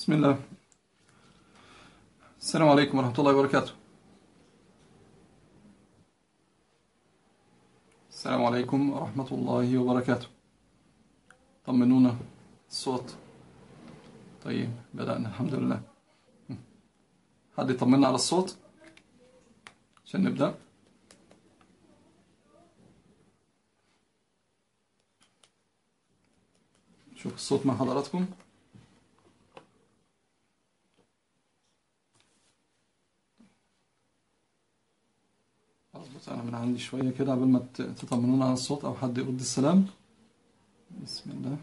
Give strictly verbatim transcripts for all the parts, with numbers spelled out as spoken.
بسم الله. السلام عليكم ورحمة الله وبركاته. السلام عليكم ورحمة الله وبركاته. طمنونا الصوت. طيب بدأنا الحمد لله. حد يطمنا على الصوت عشان نبدأ. شوف الصوت مع حضراتكم. أظبط أنا من عندي شوية كده قبل ما تطمنونا على الصوت أو حد يرد السلام. بسم الله.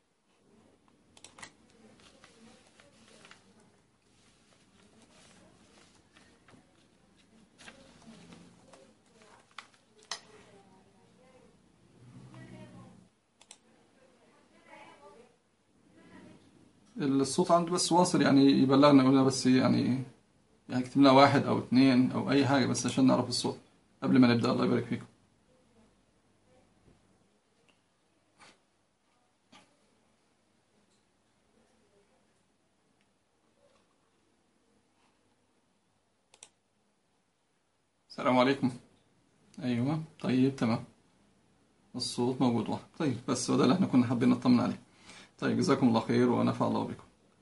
الصوت عنده بس واصل، يعني يبلغنا يقولنا بس، يعني يعني اكتب لنا واحد أو اتنين أو أي حاجة بس عشان نعرف الصوت قبل ما نبدأ. الله يبارك فيكم. السلام عليكم. أيوة طيب تمام، الصوت موجود واحد. طيب بس وده اللي احنا كنا حابين نطمن عليه. طيب جزاكم الله خير ونفع الله بكم.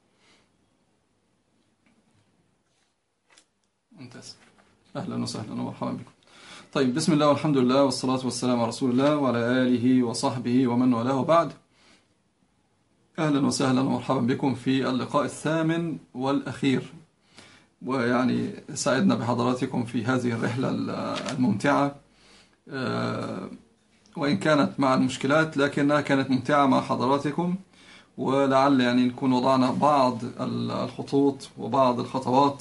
ممتاز، أهلا وسهلا ومرحبا بكم. طيب بسم الله والحمد لله والصلاة والسلام على رسول الله وعلى آله وصحبه ومن والاه بعد. أهلا وسهلا ومرحبا بكم في اللقاء الثامن والأخير، ويعني سعدنا بحضراتكم في هذه الرحلة الممتعة، وإن كانت مع المشكلات لكنها كانت ممتعة مع حضراتكم، ولعل يعني نكون وضعنا بعض الخطوط وبعض الخطوات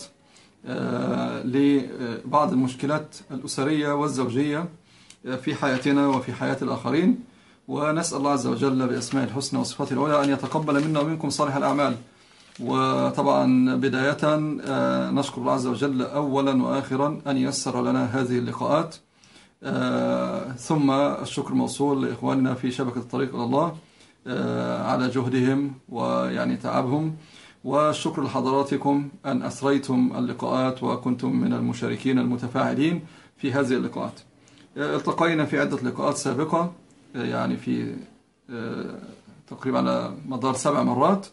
لبعض المشكلات الأسرية والزوجية في حياتنا وفي حياة الآخرين. ونسأل الله عز وجل بأسماء الحسنى وصفاته العلى أن يتقبل منا ومنكم صالح الأعمال. وطبعا بداية نشكر الله عز وجل أولا وآخرا أن ييسر لنا هذه اللقاءات، ثم الشكر موصول لإخواننا في شبكة الطريق إلى الله على جهدهم ويعني تعبهم، والشكر لحضراتكم أن أثريتم اللقاءات وكنتم من المشاركين المتفاعلين في هذه اللقاءات. التقينا في عدة لقاءات سابقة، يعني في تقريبا على مدار سبع مرات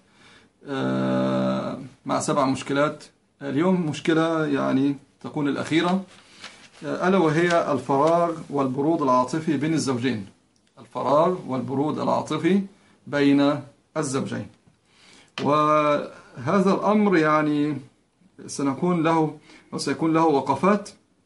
مع سبع مشكلات. اليوم مشكلة يعني تكون الأخيرة، ألا وهي الفراغ والبرود العاطفي بين الزوجين. الفراغ والبرود العاطفي بين الزوجين، وهذا الأمر يعني سنكون له أو سيكون له وقفات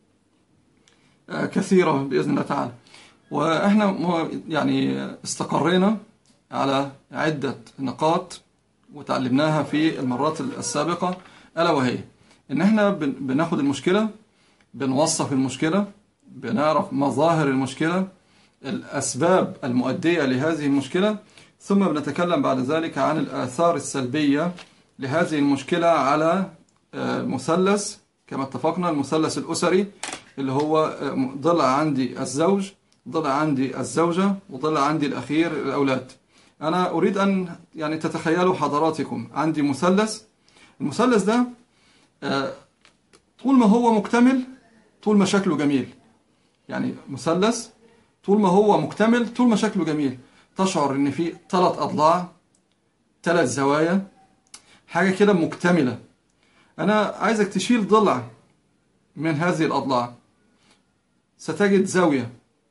كثيرة بإذن الله تعالى. وإحنا يعني استقرينا على عدة نقاط وتعلمناها في المرات السابقة، ألا وهي إن إحنا بناخد المشكلة، بنوصف المشكلة، بنعرف مظاهر المشكلة، الأسباب المؤدية لهذه المشكلة، ثم بنتكلم بعد ذلك عن الآثار السلبية لهذه المشكلة على مثلث كما اتفقنا، المثلث الأسري اللي هو ضلع عندي الزوج، ضلع عندي الزوجة، وضلع عندي الأخير الأولاد. أنا أريد أن يعني تتخيلوا حضراتكم عندي مثلث. المثلث ده طول ما هو مكتمل طول ما شكله جميل، يعني مثلث طول ما هو مكتمل طول ما شكله جميل، تشعر ان في ثلاث اضلاع، ثلاث زوايا، حاجة كده مكتملة. انا عايزك تشيل ضلع من هذه الاضلاع ستجد زاوية،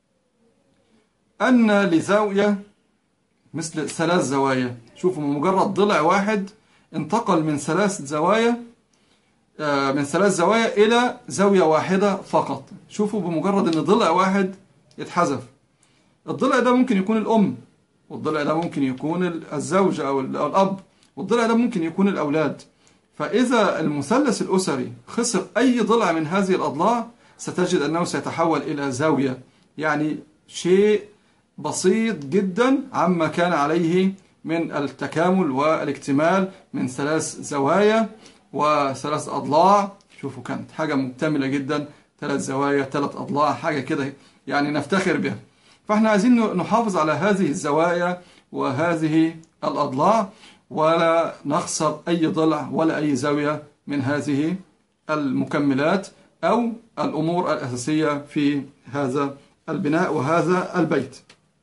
ان لزاوية مثل ثلاث زوايا. شوفوا، من مجرد ضلع واحد انتقل من ثلاث زوايا من ثلاث زوايا إلى زاوية واحدة فقط. شوفوا، بمجرد أن ضلع واحد يتحذف. الضلع ده ممكن يكون الأم، والضلع ده ممكن يكون الزوج أو الأب، والضلع ده ممكن يكون الأولاد. فإذا المثلث الأسري خسر أي ضلع من هذه الأضلاع ستجد أنه سيتحول إلى زاوية، يعني شيء بسيط جدا عما كان عليه من التكامل والاكتمال من ثلاث زوايا وثلاث أضلاع. شوفوا، كانت حاجة مكتملة جدا، ثلاث زوايا ثلاث أضلاع، حاجة كده يعني نفتخر بها. فاحنا عايزين نحافظ على هذه الزوايا وهذه الأضلاع، ولا نخسر أي ضلع ولا أي زاوية من هذه المكملات أو الأمور الأساسية في هذا البناء وهذا البيت.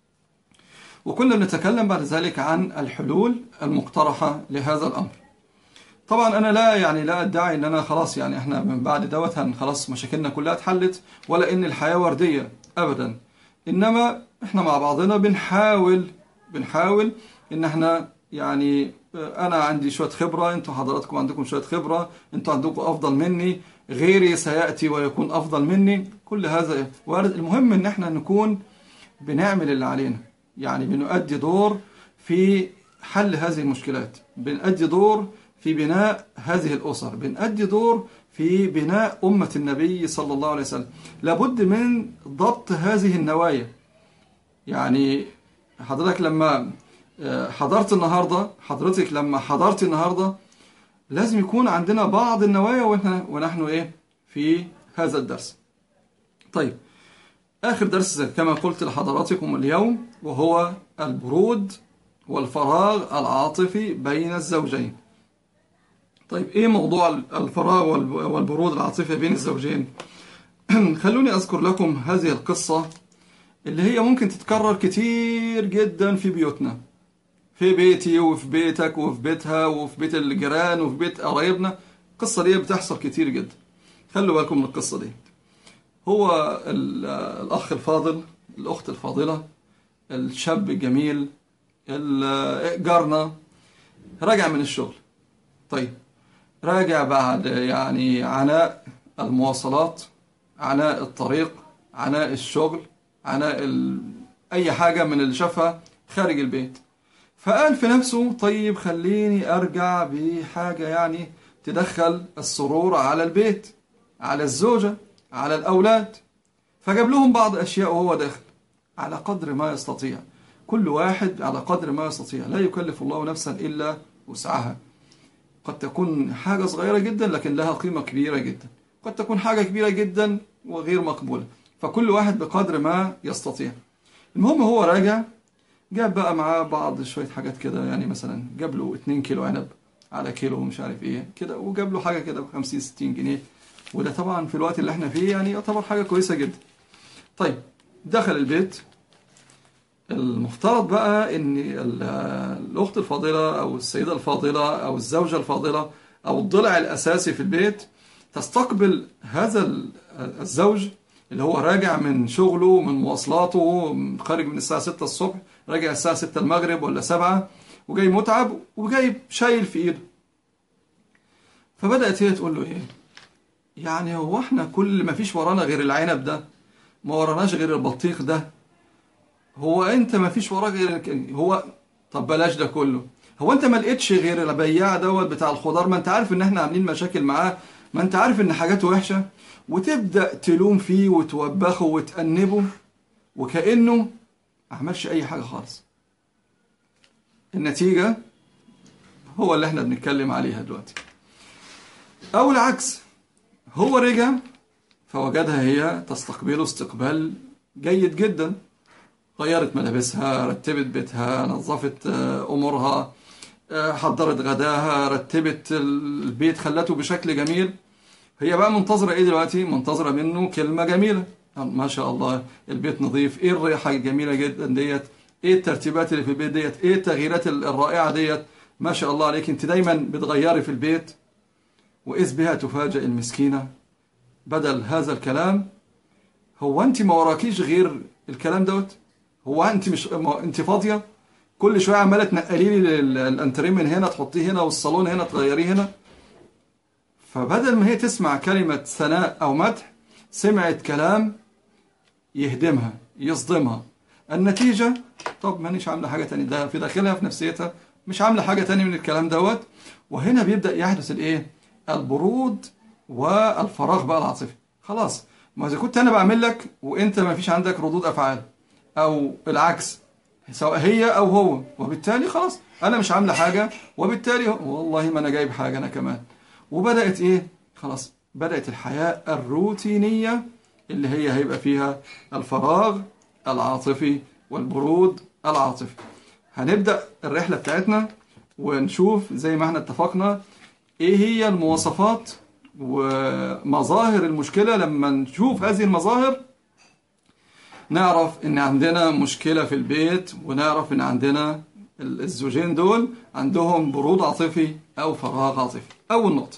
وكنا نتكلم بعد ذلك عن الحلول المقترحة لهذا الأمر. طبعا أنا لا يعني لا أدعي أن أنا خلاص يعني إحنا من بعد دوت خلاص مشاكلنا كلها اتحلت، ولا إن الحياة وردية أبدا، إنما إحنا مع بعضنا بنحاول بنحاول إن إحنا يعني أنا عندي شوية خبرة، أنتوا حضراتكم عندكم شوية خبرة، أنتوا عندكم أفضل مني، غيري سيأتي ويكون أفضل مني، كل هذا وارد. المهم إن إحنا نكون بنعمل اللي علينا، يعني بنؤدي دور في حل هذه المشكلات، بنؤدي دور في بناء هذه الأسر، بنؤدي دور في بناء أمة النبي صلى الله عليه وسلم. لابد من ضبط هذه النوايا. يعني حضرتك لما حضرت النهاردة حضرتك لما حضرت النهاردة لازم يكون عندنا بعض النوايا ونحن, ونحن إيه في هذا الدرس. طيب، آخر درس كما قلت لحضراتكم اليوم وهو البرود والفراغ العاطفي بين الزوجين. طيب، إيه موضوع الفراغ والبرود العاطفي بين الزوجين؟ خلوني أذكر لكم هذه القصة اللي هي ممكن تتكرر كتير جدا في بيوتنا، في بيتي وفي بيتك وفي بيتها وفي بيت الجيران وفي بيت قرايبنا. القصة دي بتحصل كتير جدا، خلوا بالكم من القصة دي. هو الأخ الفاضل، الأخت الفاضلة، الشاب الجميل، جارنا راجع من الشغل. طيب، راجع بعد يعني عناء المواصلات، عناء الطريق، عناء الشغل، عناء ال... أي حاجة من اللي شافها خارج البيت. فقال في نفسه طيب خليني أرجع بحاجة يعني تدخل السرور على البيت، على الزوجة، على الأولاد. فجاب لهم بعض أشياء وهو داخل على قدر ما يستطيع، كل واحد على قدر ما يستطيع، لا يكلف الله نفسا إلا وسعها. قد تكون حاجة صغيرة جدا لكن لها قيمة كبيرة جدا، قد تكون حاجة كبيرة جدا وغير مقبولة، فكل واحد بقدر ما يستطيع. المهم هو راجع جاب بقى معاه بعض شوية حاجات كده، يعني مثلا جاب له اتنين كيلو عنب على كيلو مش عارف ايه كده، وجاب له حاجة كده بخمسين ستين جنيه، وده طبعا في الوقت اللي احنا فيه يعني يعتبر حاجة كويسة جدا. طيب، دخل البيت. المفترض بقى ان الاخت الفاضلة او السيدة الفاضلة او الزوجة الفاضلة او الضلع الاساسي في البيت تستقبل هذا الزوج اللي هو راجع من شغله، من مواصلاته، خارج من الساعة ستة الصبح، راجع الساعة ستة المغرب ولا سبعة، وجاي متعب وجاي شايل في ايده. فبدأت هي تقول له ايه يعني، هو احنا كل ما فيش ورانا غير العنب ده، ما وراناش غير البطيخ ده، هو انت ما فيش وراك غير هو، طب بلاش ده كله، هو انت ما لقيتش غير البياع دوت بتاع الخضار، ما انت عارف ان احنا عاملين مشاكل معاه، ما انت عارف ان حاجاته وحشة، وتبدأ تلوم فيه وتوبخه وتأنبه وكأنه ما عملش اي حاجة خالص. النتيجة هو اللي احنا بنتكلم عليها دلوقتي. او العكس، هو رجع فوجدها هي تستقبله استقبال جيد جدا، غيرت ملابسها، رتبت بيتها، نظفت امورها، حضرت غداها، رتبت البيت، خلته بشكل جميل. هي بقى منتظرة ايه دلوقتي؟ منتظرة منه كلمة جميلة، ما شاء الله البيت نظيف، ايه الريحة الجميلة جدا ديت، ايه الترتيبات اللي في البيت ديت، ايه التغييرات الرائعة ديت، ما شاء الله عليك انت دايما بتغيري في البيت. وإذ بها تفاجئ المسكينة بدل هذا الكلام، هو انت ما وراكيش غير الكلام دوت؟ هو انت مش انت فاضية؟ كل شوية عمالة تنقلي لي الانتريه من هنا تحطيه هنا والصالون هنا تغيريه هنا. فبدل ما هي تسمع كلمة ثناء أو مدح، سمعت كلام يهدمها يصدمها. النتيجة طب مانيش عاملة حاجة تانية، ده في داخلها في نفسيتها مش عاملة حاجة تانية من الكلام دوت. وهنا بيبدأ يحدث الايه؟ البرود والفراغ بقى العاطفي. خلاص، ما إذا كنت أنا بعمل لك وأنت ما فيش عندك ردود أفعال، أو العكس سواء هي أو هو، وبالتالي خلاص أنا مش عاملة حاجة، وبالتالي والله ما أنا جايب حاجة أنا كمان. وبدأت إيه؟ خلاص بدأت الحياة الروتينية اللي هي هيبقى فيها الفراغ العاطفي والبرود العاطفي. هنبدأ الرحلة بتاعتنا ونشوف زي ما احنا اتفقنا ايه هي المواصفات ومظاهر المشكلة. لما نشوف هذه المظاهر نعرف ان عندنا مشكلة في البيت، ونعرف ان عندنا الزوجين دول عندهم برود عاطفي او فراغ عاطفي. اول نقطة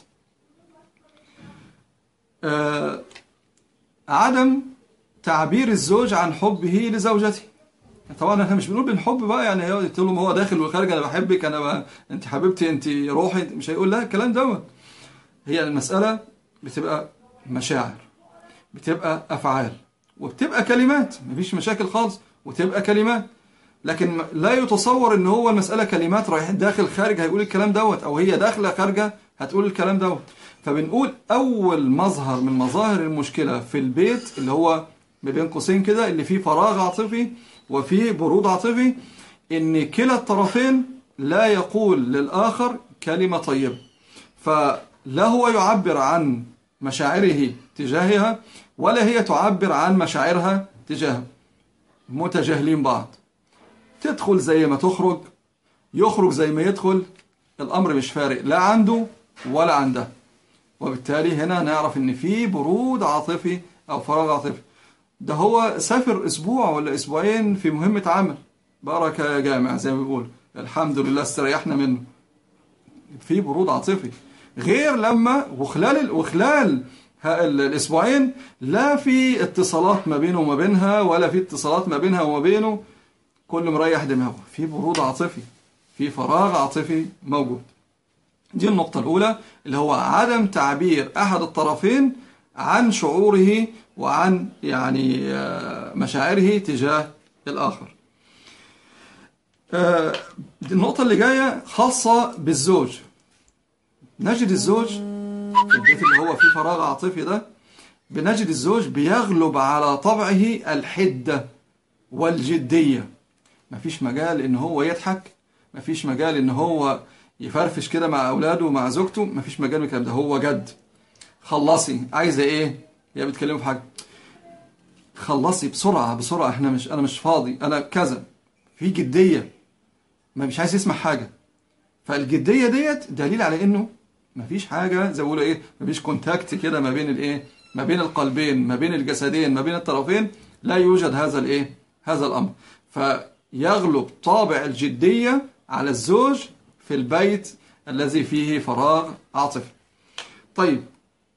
آه عدم تعبير الزوج عن حبه لزوجته. طبعا احنا مش بنقول بالحب بقى يعني قلت له هو داخل وخارج انا بحبك، انا ب... انت حبيبتي، انت روحي، مش هيقول لها الكلام دوت. هي المسألة بتبقى مشاعر، بتبقى افعال، وبتبقى كلمات، مفيش مشاكل خالص، وتبقى كلمات. لكن لا يتصور ان هو المسألة كلمات رايح داخل خارج هيقول الكلام دوت، او هي داخلة خارجة هتقول الكلام دوت. فبنقول اول مظهر من مظاهر المشكلة في البيت اللي هو ما بين قوسين كده اللي فيه فراغ عاطفي وفيه برود عاطفي، ان كلا الطرفين لا يقول للآخر كلمة طيبة. فلا هو يعبر عن مشاعره تجاهها ولا هي تعبر عن مشاعرها تجاهه، متجاهلين بعض. تدخل زي ما تخرج، يخرج زي ما يدخل، الأمر مش فارق لا عنده ولا عنده. وبالتالي هنا نعرف ان في برود عاطفي او فراغ عاطفي. ده هو سافر اسبوع ولا اسبوعين في مهمة عمل، بركة يا جامع زي ما بيقول، الحمد لله استريحنا منه. في برود عاطفي. غير لما وخلال وخلال الاسبوعين لا في اتصالات ما بينه وما بينها، ولا في اتصالات ما بينها وما بينه، كل مريح دماغه. في برود عاطفي، في فراغ عاطفي موجود. دي النقطة الأولى اللي هو عدم تعبير أحد الطرفين عن شعوره وعن يعني مشاعره تجاه الآخر. النقطة اللي جاية خاصة بالزوج. نجد الزوج في البيت اللي هو فيه فراغ عاطفي ده، بنجد الزوج بيغلب على طبعه الحدة والجدية. مفيش مجال إن هو يضحك، مفيش مجال إن هو يفرفش كده مع أولاده ومع زوجته، مفيش مجال من الكلام ده. هو جد. خلصي، عايزة إيه؟ هي بتكلمه في حاجة، خلصي بسرعة بسرعة، إحنا مش أنا مش فاضي، أنا كذا. في جدية، ما مش عايز يسمع حاجة. فالجدية ديت دليل على إنه مفيش حاجة زي ما بيقولوا إيه، مفيش كونتاكت كده ما بين الإيه، ما بين القلبين، ما بين الجسدين، ما بين الطرفين، لا يوجد هذا الإيه، هذا الأمر. فيغلب طابع الجدية على الزوج في البيت الذي فيه فراغ عاطفي. طيب،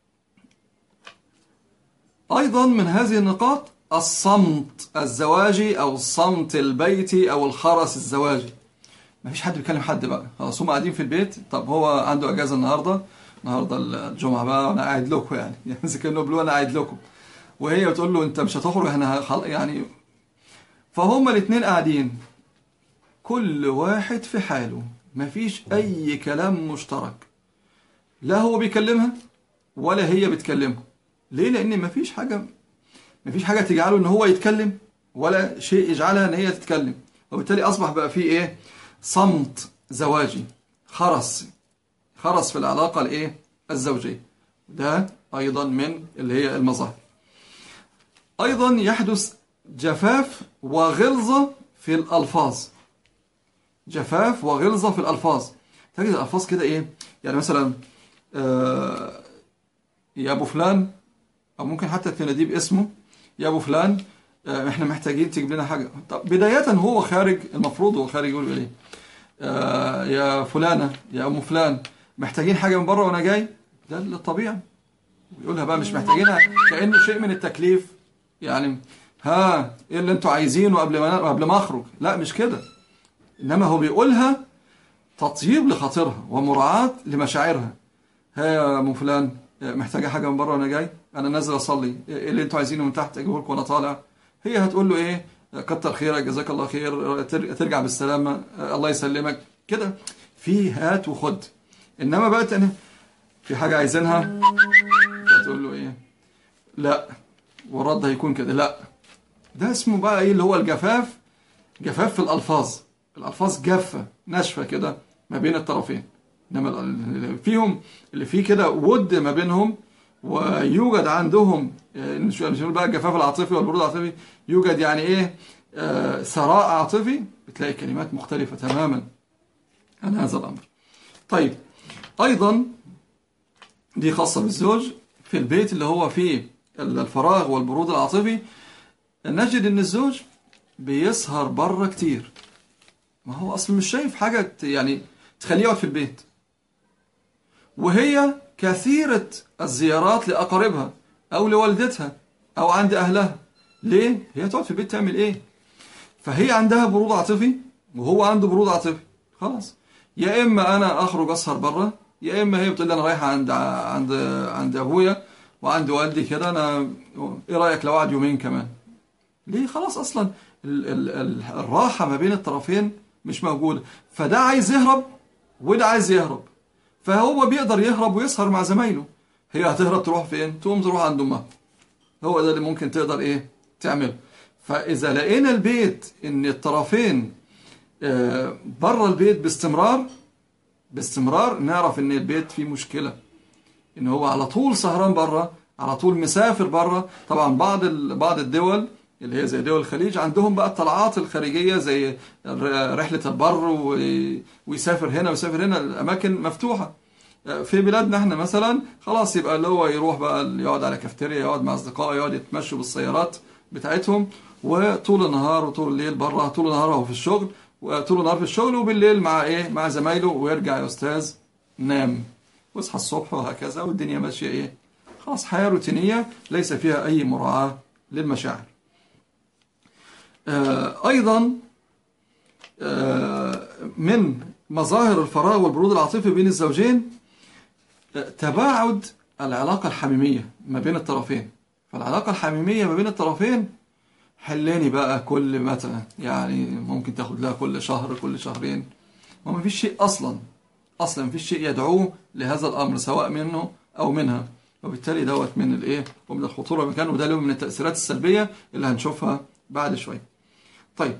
أيضا من هذه النقاط الصمت الزواجي أو الصمت البيتي أو الخرس الزواجي. ما فيش حد بيكلم حد بقى، خلاص هم قاعدين في البيت. طب هو عنده أجازة النهاردة، النهاردة الجمعة بقى وأنا قاعد لكم، يعني يعني زي كأنه بيقولوا أنا قاعد لكم، وهي بتقول له أنت مش هتخرج أنا يعني. فهم الاثنين قاعدين كل واحد في حاله، ما فيش أي كلام مشترك، لا هو بيكلمها ولا هي بتكلمه. ليه؟ لأن ما فيش حاجة ما فيش حاجة تجعله إن هو يتكلم، ولا شيء يجعلها إن هي تتكلم. وبالتالي أصبح بقى فيه إيه؟ صمت زواجي، خرس خرس في العلاقة الإيه؟ الزوجية. ده أيضا من اللي هي المظاهر. أيضا يحدث جفاف وغلظة في الألفاظ. جفاف وغلظة في الألفاظ. تجد الألفاظ كده إيه؟ يعني مثلا آه يا أبو فلان، أو ممكن حتى تناديه باسمه، يا أبو فلان آه إحنا محتاجين تجيب لنا حاجة. طب بداية هو خارج، المفروض هو خارج يقول إيه؟ آه يا فلانة، يا أم فلان، محتاجين حاجة من بره وأنا جاي. ده الطبيعي. ويقولها بقى مش محتاجينها كأنه شيء من التكليف، يعني ها إيه اللي أنتوا عايزينه قبل ما قبل ما أخرج. لا مش كده، إنما هو بيقولها تطيب لخاطرها ومراعاة لمشاعرها. ها يا أم فلان، محتاجة حاجة من بره وأنا جاي، أنا نازل أصلي، إيه اللي أنتوا عايزينه من تحت أجيبه لكم وأنا طالع. هي هتقول له إيه؟ كتر خيرك، جزاك الله خير، ترجع بالسلامة، الله يسلمك كده، في هات وخد. إنما بقى أنا في حاجة عايزينها هتقول له إيه؟ لا، والرد هيكون كده لا. ده اسمه بقى إيه اللي هو الجفاف، جفاف في الألفاظ. الألفاظ جافة ناشفة كده ما بين الطرفين. إنما اللي فيهم اللي فيه كده ود ما بينهم، ويوجد عندهم مش نقول بقى الجفاف العاطفي والبرود العاطفي، يوجد يعني إيه آه ثراء عاطفي، بتلاقي كلمات مختلفة تماما. عن هذا الأمر. طيب أيضا دي خاصة بالزوج. في البيت اللي هو فيه الفراغ والبرود العاطفي نجد ان الزوج بيسهر بره كتير. ما هو اصلا مش شايف حاجة يعني تخليه يقعد في البيت، وهي كثيرة الزيارات لأقاربها أو لوالدتها أو عند أهلها. ليه؟ هي تقعد في البيت تعمل إيه؟ فهي عندها برود عاطفي وهو عنده برود عاطفي. خلاص، يا إما أنا أخرج أسهر بره، يا إما هي بتقول لي أنا رايحة عند عند عند أبويا وعند والدي كده، أنا إيه رأيك لو قعد يومين كمان؟ ليه؟ خلاص أصلا ال ال ال الراحة ما بين الطرفين مش موجودة. فده عايز يهرب وده عايز يهرب، فهو بيقدر يهرب ويسهر مع زمايله. هي هتهرب تروح فين؟ تقوم تروح عند امها. هو ده اللي ممكن تقدر ايه تعمل. فاذا لقينا البيت ان الطرفين بره البيت باستمرار باستمرار نعرف ان البيت فيه مشكلة، ان هو على طول سهران بره، على طول مسافر بره. طبعا بعض بعض الدول اللي هي زي دول الخليج عندهم بقى الطلعات الخارجية زي رحلة البر، ويسافر هنا ويسافر هنا، الأماكن مفتوحة. في بلادنا احنا مثلا خلاص يبقى اللي هو يروح بقى يقعد على كافتيريا، يقعد مع أصدقائه، يقعد يتمشوا بالسيارات بتاعتهم، وطول النهار وطول الليل بره، طول النهار هو في الشغل، وطول النهار في الشغل، وبالليل مع ايه مع زمايله، ويرجع يا أستاذ نام واصحى الصبح، وهكذا، والدنيا ماشية ايه خلاص، حياة روتينية ليس فيها أي مراعاة للمشاعر. أيضا من مظاهر الفراغ والبرود العاطفي بين الزوجين تباعد العلاقة الحميمية ما بين الطرفين. فالعلاقة الحميمية ما بين الطرفين حلاني بقى كل متى، يعني ممكن تاخد لها كل شهر كل شهرين، وما فيش شيء أصلا أصلا ما فيش شيء يدعوه لهذا الأمر سواء منه أو منها. وبالتالي دوت من الإيه ومن الخطورة مكان، وده له من التأثيرات السلبية اللي هنشوفها بعد شوية. طيب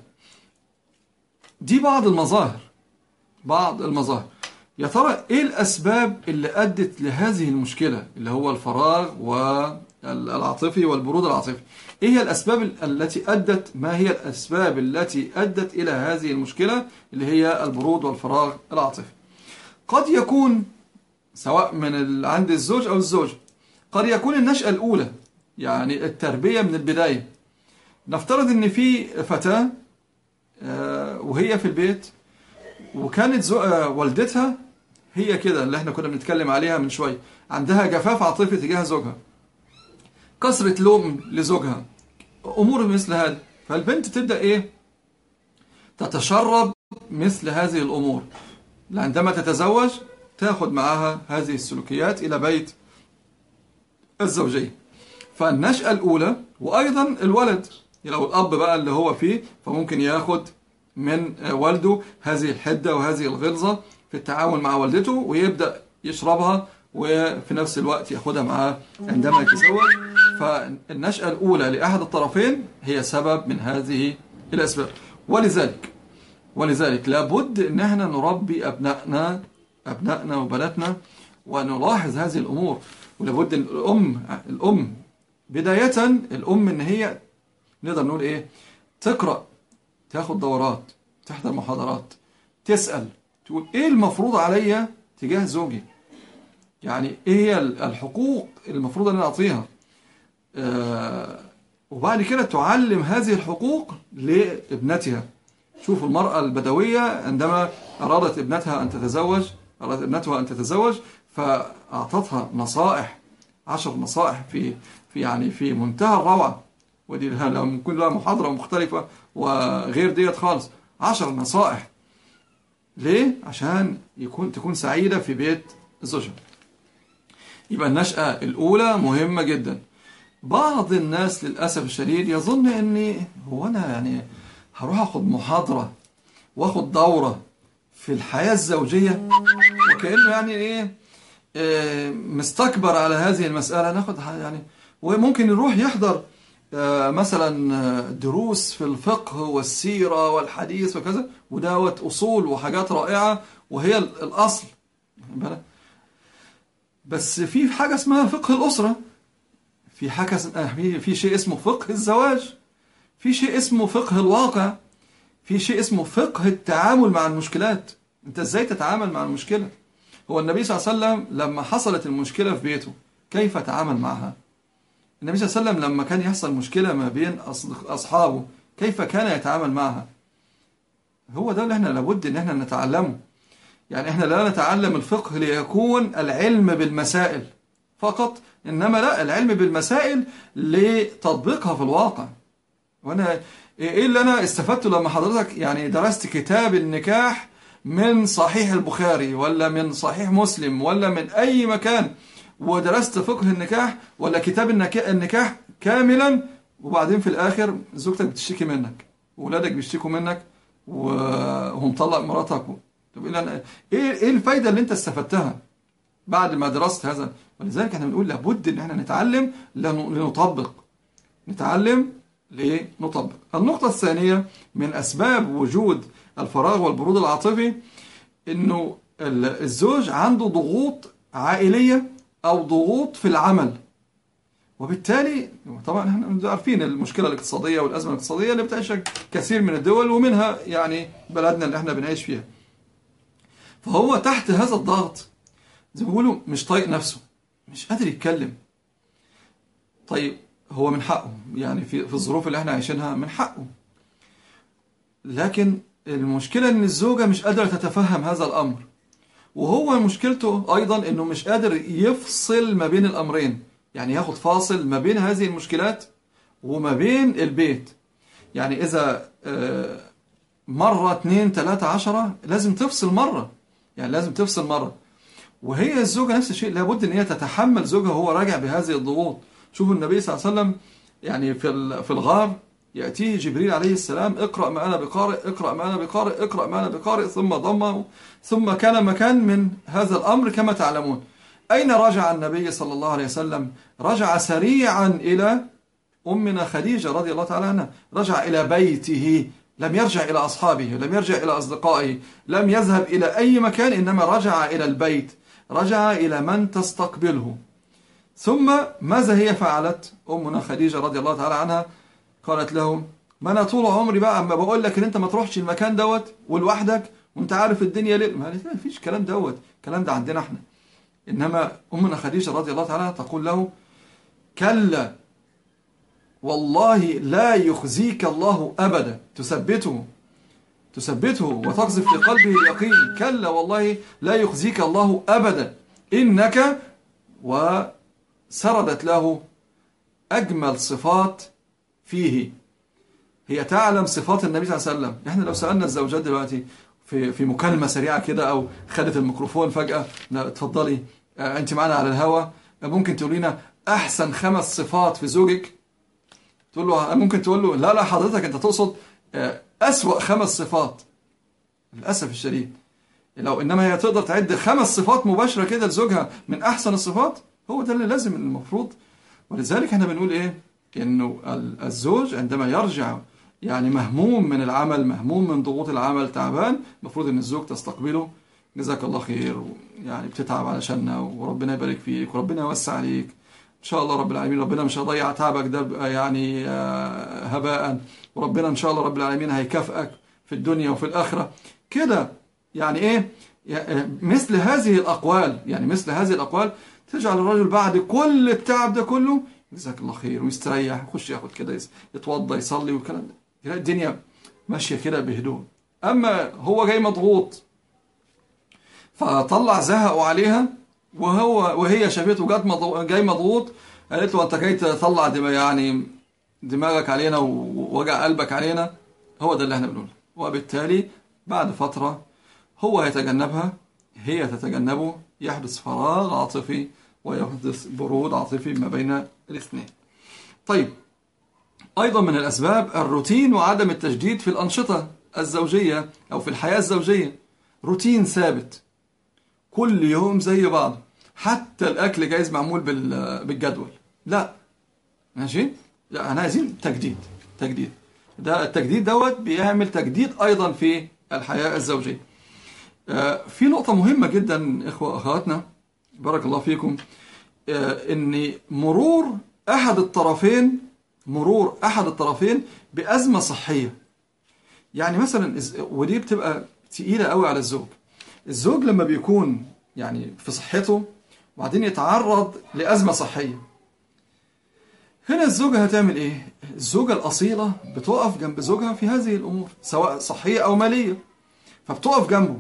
دي بعض المظاهر بعض المظاهر يا ترى ايه الاسباب اللي ادت لهذه المشكلة اللي هو الفراغ والعاطفي والبرود العاطفي؟ ايه هي الاسباب التي ادت ما هي الاسباب التي ادت الى هذه المشكلة اللي هي البرود والفراغ العاطفي؟ قد يكون سواء من عند الزوج او الزوجة، قد يكون النشأة الاولى، يعني التربية من البداية. نفترض ان في فتاة وهي في البيت، وكانت والدتها هي كده اللي احنا كنا بنتكلم عليها من شوية، عندها جفاف عاطفي تجاه زوجها، كثرة لوم لزوجها، امور مثل هذا. فالبنت تبدأ ايه تتشرب مثل هذه الامور، عندما تتزوج تاخد معها هذه السلوكيات الى بيت الزوجية. فالنشأة الاولى، وايضا الولد لو الاب بقى اللي هو فيه فممكن ياخد من والده هذه الحدة وهذه الغلظة في التعامل مع والدته، ويبدأ يشربها وفي نفس الوقت ياخدها معاه عندما يتزوج. فالنشأة الأولى لأحد الطرفين هي سبب من هذه الأسباب. ولذلك ولذلك لابد ان احنا نربي أبنائنا أبنائنا وبناتنا ونلاحظ هذه الأمور. ولابد ان الأم الأم بداية الأم ان هي نقدر نقول ايه تقرأ، تاخد دورات، تحضر محاضرات، تسأل، تقول ايه المفروض عليا تجاه زوجي، يعني ايه هي الحقوق المفروض ان انا اعطيها، آه وبعد كده تعلم هذه الحقوق لابنتها. شوف المرأة البدوية عندما أرادت ابنتها أن تتزوج أرادت ابنتها أن تتزوج فأعطتها نصائح، عشر نصائح في في يعني في منتهى الروعة، ودي لها ممكن لها محاضرة مختلفة وغير ديت خالص. عشر نصائح ليه؟ عشان يكون تكون سعيدة في بيت زوجها. يبقى النشأة الأولى مهمة جدا. بعض الناس للأسف الشديد يظن أني هو أنا يعني هروح أخد محاضرة وأخد دورة في الحياة الزوجية وكأنه يعني إيه, إيه مستكبر على هذه المسألة، ناخد يعني، وممكن يروح يحضر مثلا دروس في الفقه والسيرة والحديث وكذا، وداوت أصول وحاجات رائعة وهي الأصل. بس في حاجة اسمها فقه الأسرة، في حاجة في شيء اسمه فقه الزواج، في شيء اسمه فقه الواقع، في شيء اسمه فقه التعامل مع المشكلات. انت ازاي تتعامل مع المشكلة. هو النبي صلى الله عليه وسلم لما حصلت المشكلة في بيته كيف تعامل معها؟ النبي صلى الله عليه وسلم لما كان يحصل مشكلة ما بين أصحابه كيف كان يتعامل معها؟ هو ده اللي احنا لابد ان احنا نتعلمه. يعني احنا لا نتعلم الفقه ليكون العلم بالمسائل فقط، انما لا، العلم بالمسائل لتطبيقها في الواقع. وانا ايه اللي انا استفدته لما حضرتك يعني درست كتاب النكاح من صحيح البخاري ولا من صحيح مسلم ولا من اي مكان، ودرست فقه النكاح ولا كتاب النكاح كاملا، وبعدين في الاخر زوجتك بتشتكي منك وولادك بيشتكوا منك ومطلق مراتك. طب ايه ايه الفايده اللي انت استفدتها بعد ما درست هذا؟ ولذلك احنا بنقول لابد ان احنا نتعلم لنطبق، نتعلم لنطبق. النقطة الثانية من أسباب وجود الفراغ والبرود العاطفي إنه الزوج عنده ضغوط عائلية أو ضغوط في العمل، وبالتالي طبعا احنا عارفين المشكلة الاقتصادية والأزمة الاقتصادية اللي بتعيشها كثير من الدول ومنها يعني بلدنا اللي احنا بنعيش فيها. فهو تحت هذا الضغط زي ما بيقولوا مش طايق نفسه، مش قادر يتكلم. طيب هو من حقه، يعني في في الظروف اللي احنا عايشينها من حقه، لكن المشكلة ان الزوجة مش قادرة تتفهم هذا الامر، وهو مشكلته ايضا انه مش قادر يفصل ما بين الامرين، يعني ياخد فاصل ما بين هذه المشكلات وما بين البيت. يعني اذا مرة اتنين تلاتة عشرة لازم تفصل مرة، يعني لازم تفصل مرة. وهي الزوجة نفس الشيء، لابد ان هي تتحمل زوجها وهو راجع بهذه الضغوط. شوفوا النبي صلى الله عليه وسلم يعني في في الغار يأتيه جبريل عليه السلام: اقرأ ما أنا بقارئ، اقرأ ما أنا بقارئ، اقرأ ما أنا بقارئ، ثم ضمه، ثم كان مكان من هذا الأمر كما تعلمون. أين رجع النبي صلى الله عليه وسلم؟ رجع سريعا إلى أمنا خديجة رضي الله تعالى عنها، رجع إلى بيته، لم يرجع إلى أصحابه، لم يرجع إلى أصدقائه، لم يذهب إلى أي مكان، إنما رجع إلى البيت، رجع إلى من تستقبله. ثم ماذا هي فعلت أمنا خديجة رضي الله تعالى عنها؟ قالت له: ما أنا طول عمري بقى أما بقول لك إن أنت ما تروحش المكان دوت ولوحدك وأنت عارف الدنيا ليه. ما فيش كلام دوت، الكلام ده عندنا إحنا. إنما أمنا خديجة رضي الله تعالى تقول له: كلا والله لا يخزيك الله أبدا. تثبته تثبته وتقذف في قلبه اليقين: كلا والله لا يخزيك الله أبدا إنك. وسردت له أجمل صفات فيه. هي تعلم صفات النبي صلى الله عليه وسلم. احنا لو سألنا الزوجات دلوقتي في في مكالمة سريعة كده، أو خدت الميكروفون فجأة: اتفضلي أنت معنا على الهوا، ممكن تقول لنا أحسن خمس صفات في زوجك؟ تقول له ممكن تقول له: لا لا حضرتك أنت تقصد أسوأ خمس صفات. للأسف الشديد، لو إنما هي تقدر تعد خمس صفات مباشرة كده لزوجها من أحسن الصفات، هو ده اللي لازم المفروض. ولذلك احنا بنقول إيه؟ إنه الزوج عندما يرجع يعني مهموم من العمل، مهموم من ضغوط العمل، تعبان، المفروض إن الزوج تستقبله: جزاك الله خير، يعني بتتعب علشاننا وربنا يبارك فيك وربنا يوسع عليك إن شاء الله رب العالمين، ربنا مش هيضيع تعبك ده يعني هباء، وربنا إن شاء الله رب العالمين هيكافئك في الدنيا وفي الآخرة كده. يعني إيه؟ يعني مثل هذه الأقوال، يعني مثل هذه الأقوال تجعل الرجل بعد كل التعب ده كله جزاك الله خير ويستريح، يخش ياخد كده يتوضى يصلي والكلام ده، الدنيا ماشية كده بهدوء. أما هو جاي مضغوط فطلع زهقه عليها، وهو وهي شافته جات جاي مضغوط، قالت له: أنت جاي تطلع دماغ يعني دماغك علينا ووجع قلبك علينا. هو ده اللي احنا بنقوله. وبالتالي بعد فترة هو يتجنبها، هي تتجنبه، يحدث فراغ عاطفي ويحدث برود عاطفي ما بين الاثنين. طيب، أيضا من الأسباب الروتين وعدم التجديد في الأنشطة الزوجية أو في الحياة الزوجية. روتين ثابت كل يوم زي بعض، حتى الأكل جايز معمول بالجدول. لا ماشي، لا احنا عايزين تجديد. تجديد ده التجديد دوت بيعمل تجديد أيضا في الحياة الزوجية. في نقطة مهمة جدا إخوة أخواتنا بارك الله فيكم، إن مرور أحد الطرفين مرور أحد الطرفين بأزمة صحية. يعني مثلا ودي بتبقى تقيلة قوي على الزوج. الزوج لما بيكون يعني في صحته وبعدين يتعرض لأزمة صحية، هنا الزوجة هتعمل ايه؟ الزوجة الأصيلة بتقف جنب زوجها في هذه الأمور سواء صحية أو مالية، فبتقف جنبه.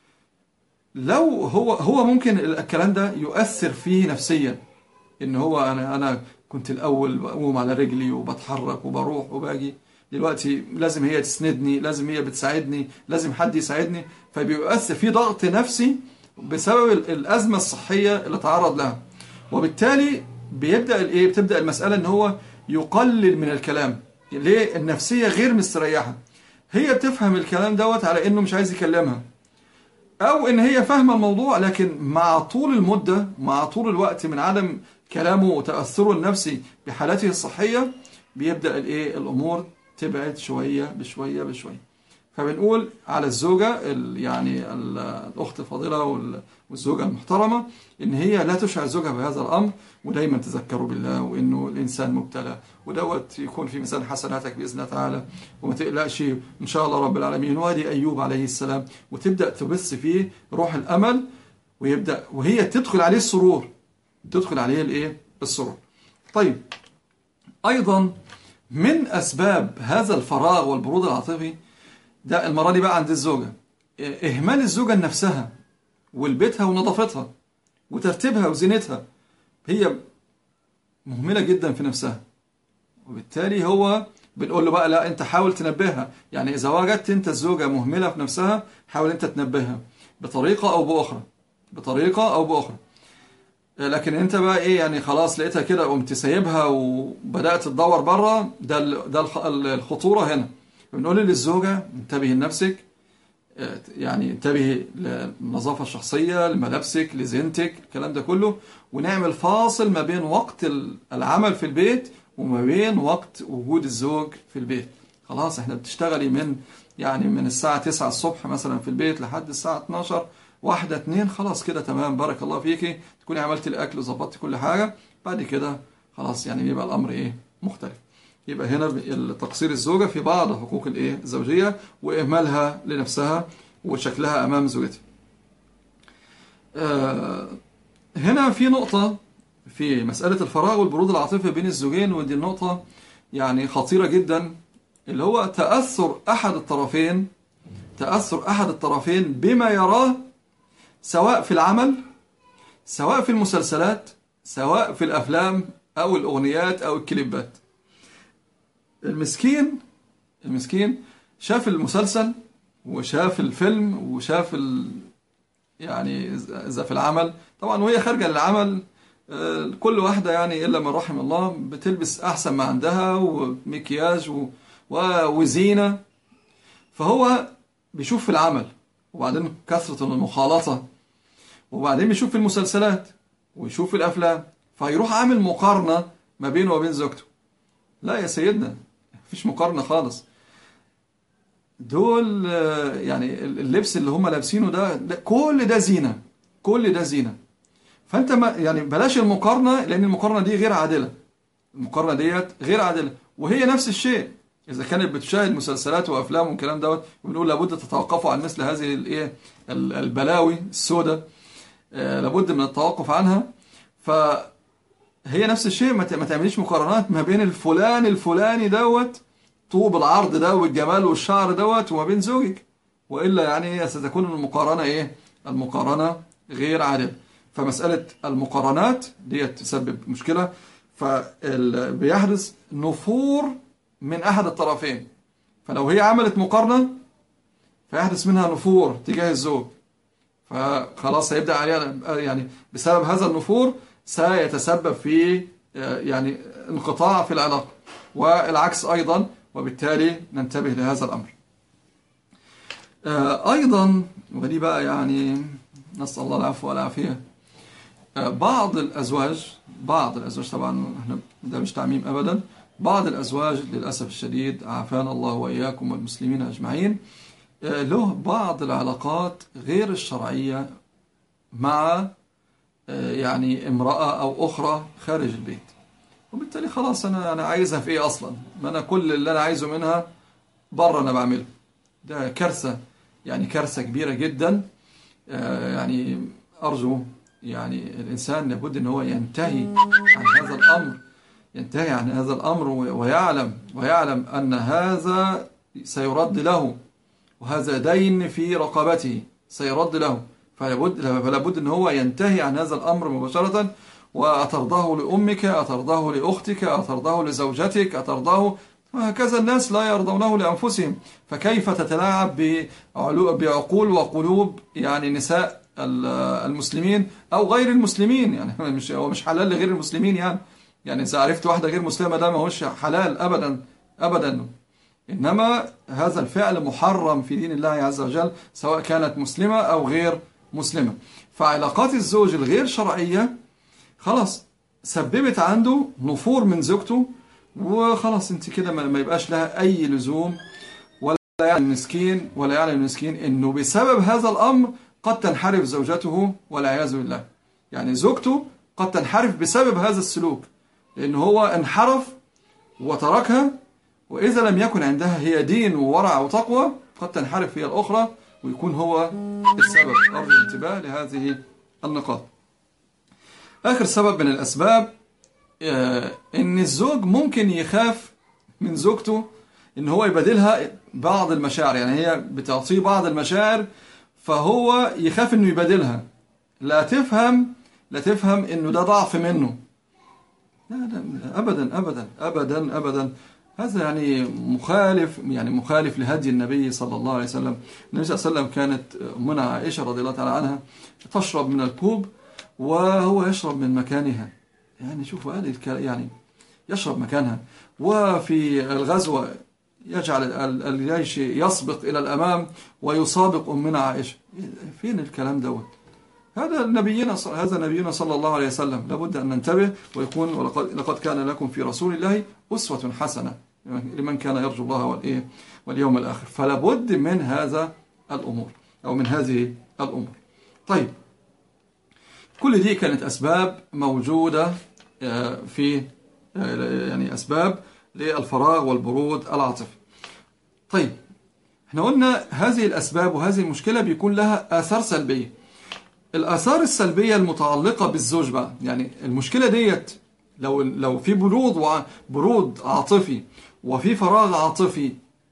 لو هو هو ممكن الكلام ده يؤثر فيه نفسيا، ان هو انا انا كنت الاول بقوم على رجلي وبتحرك وبروح وباجي، دلوقتي لازم هي تسندني، لازم هي بتساعدني، لازم حد يساعدني، فبيؤثر في ضغط نفسي بسبب الأزمة الصحية اللي تعرض لها. وبالتالي بيبدأ الايه بتبدأ المسألة ان هو يقلل من الكلام. ليه؟ النفسية غير مستريحة، هي بتفهم الكلام دوت على انه مش عايز يكلمها، او ان هي فاهمه الموضوع، لكن مع طول المده مع طول الوقت من عدم كلامه وتاثره النفسي بحالته الصحيه بيبدا الايه الامور تبعد شويه بشويه بشويه. فبنقول على الزوجه يعني الاخت الفاضله والزوجه المحترمه ان هي لا تشعر زوجها بهذا الامر، ودايما تذكروا بالله وانه الانسان مبتلى، ودوت يكون في ميزان حسناتك باذن الله تعالى، وما تقلقش ان شاء الله رب العالمين. وادي ايوب عليه السلام، وتبدا تبث فيه روح الامل، ويبدا وهي تدخل عليه السرور، تدخل عليه الايه السرور. طيب، ايضا من اسباب هذا الفراغ والبرود العاطفي ده المره دي بقى عند الزوجه، اهمال الزوجه لنفسها ولبيتها ونظافتها وترتيبها وزينتها، هي مهمله جدا في نفسها، وبالتالي هو بنقول له بقى لا انت حاول تنبهها. يعني اذا وجدت انت الزوجه مهمله في نفسها حاول انت تنبهها بطريقه او باخرى، بطريقه او باخرى. لكن انت بقى ايه يعني خلاص لقيتها كده قمت سايبها وبدات تدور بره، ده ده الخطوره هنا. بنقول للزوجه انتبهي لنفسك، يعني انتبهي للنظافه الشخصيه، لملابسك، لزينتك، الكلام ده كله، ونعمل فاصل ما بين وقت العمل في البيت وما بين وقت وجود الزوج في البيت. خلاص احنا بتشتغلي من يعني من الساعه تسعة الصبح مثلا في البيت لحد الساعه اتناشر واحدة اتنين، خلاص كده تمام، بارك الله فيكي، تكوني عملتي الاكل وظبطتي كل حاجه، بعد كده خلاص يعني بيبقى الامر ايه مختلف. يبقى هنا تقصير الزوجة في بعض حقوق الايه الزوجية وإهمالها لنفسها وشكلها أمام زوجتها. آه هنا في نقطة في مسألة الفراغ والبرود العاطفي بين الزوجين، ودي النقطة يعني خطيرة جدا، اللي هو تأثر أحد الطرفين تأثر أحد الطرفين بما يراه، سواء في العمل، سواء في المسلسلات، سواء في الأفلام أو الأغنيات أو الكليبات. المسكين المسكين شاف المسلسل وشاف الفيلم وشاف ال... يعني إذا في العمل طبعا، وهي خارجة للعمل كل واحدة يعني إلا من رحم الله بتلبس أحسن ما عندها ومكياج و... وزينة، فهو بيشوف في العمل وبعدين كثرة المخالطة، وبعدين بيشوف في المسلسلات ويشوف في الأفلام، فيروح عامل مقارنة ما بينه وبين زوجته. لا يا سيدنا، مفيش مقارنة خالص. دول يعني اللبس اللي هم لابسينه ده, ده كل ده زينة، كل ده زينة. فانت ما يعني بلاش المقارنة، لان المقارنة دي غير عادلة، المقارنة ديت غير عادلة. وهي نفس الشيء اذا كانت بتشاهد مسلسلات وافلام والكلام دوت، بنقول لابد تتوقفوا عن مثل هذه الايه البلاوي السوداء، لابد من التوقف عنها. فهي نفس الشيء، ما تعمليش مقارنات ما بين الفلان الفلاني دوت طوب العرض ده والجمال والشعر دوت وما بين زوجك، وإلا يعني ستكون المقارنة إيه؟ المقارنة غير عادلة. فمسألة المقارنات دي تسبب مشكلة، فبيحدث نفور من أحد الطرفين. فلو هي عملت مقارنة فيحدث منها نفور تجاه الزوج، فخلاص هيبدأ عليها يعني بسبب هذا النفور سيتسبب في يعني انقطاع في العلاقة، والعكس أيضا، وبالتالي ننتبه لهذا الأمر. أيضا ودي بقى يعني نسأل الله العفو والعافية، بعض الأزواج بعض الأزواج طبعا احنا ده مش تعميم أبدا، بعض الأزواج للأسف الشديد عافانا الله وإياكم والمسلمين أجمعين له بعض العلاقات غير الشرعية مع يعني امرأة أو أخرى خارج البيت، وبالتالي خلاص أنا أنا عايزها في إيه أصلا؟ ما أنا كل اللي أنا عايزه منها بره أنا بعمله. ده كارثة، يعني كارثة كبيرة جدا يعني أرجو يعني الإنسان لابد أن هو ينتهي عن هذا الأمر، ينتهي عن هذا الأمر ويعلم ويعلم أن هذا سيرد له، وهذا دين في رقبته سيرد له، فلابد فلابد أن هو ينتهي عن هذا الأمر مباشرة. وأترضاه لأمك، أترضاه لأختك، أترضاه لزوجتك، أترضاه، وهكذا الناس لا يرضونه لأنفسهم، فكيف تتلاعب بعقول وقلوب يعني نساء المسلمين أو غير المسلمين؟ يعني مش هو مش حلال لغير المسلمين، يعني يعني إذا عرفت واحدة غير مسلمة ده ما هوش حلال أبدا أبدا، إنما هذا الفعل محرم في دين الله عز وجل سواء كانت مسلمة أو غير مسلمة. فعلاقات الزوج الغير شرعية خلاص سببت عنده نفور من زوجته، وخلاص انت كده ما يبقاش لها أي لزوم، ولا يعلم المسكين ولا يعلم المسكين إنه بسبب هذا الأمر قد تنحرف زوجته والعياذ بالله. يعني زوجته قد تنحرف بسبب هذا السلوك، لأنه هو انحرف وتركها، وإذا لم يكن عندها هي دين وورع وتقوى قد تنحرف هي الأخرى ويكون هو السبب. أرجو الانتباه لهذه النقاط. آخر سبب من الأسباب إن الزوج ممكن يخاف من زوجته إن هو يبادلها بعض المشاعر، يعني هي بتعطيه بعض المشاعر فهو يخاف إنه يبادلها، لا تفهم لا تفهم إنه ده ضعف منه، لا لا أبدا أبدا أبدا أبدا. هذا يعني مخالف يعني مخالف لهدي النبي صلى الله عليه وسلم. النبي صلى الله عليه وسلم كانت أمنا عائشة رضي الله تعالى عنها تشرب من الكوب وهو يشرب من مكانها، يعني شوفوا قال يعني يشرب مكانها. وفي الغزوة يجعل الجيش يسبق إلى الأمام ويسابق أمنا عائشة. فين الكلام دوت؟ هذا نبينا هذا نبينا صلى الله عليه وسلم. لابد أن ننتبه ويكون ولقد لقد كان لكم في رسول الله أسوة حسنة لمن كان يرجو الله والإيه واليوم الآخر. فلا بد من هذا الأمور أو من هذه الأمور. طيب، كل دي كانت أسباب موجودة في يعني أسباب للفراغ والبرود العاطفي. طيب، احنا قلنا هذه الأسباب وهذه المشكلة بيكون لها آثار سلبية. الآثار السلبية المتعلقة بالزوج بقى، يعني المشكلة ديت لو لو في برود وبرود عاطفي وفي فراغ عاطفي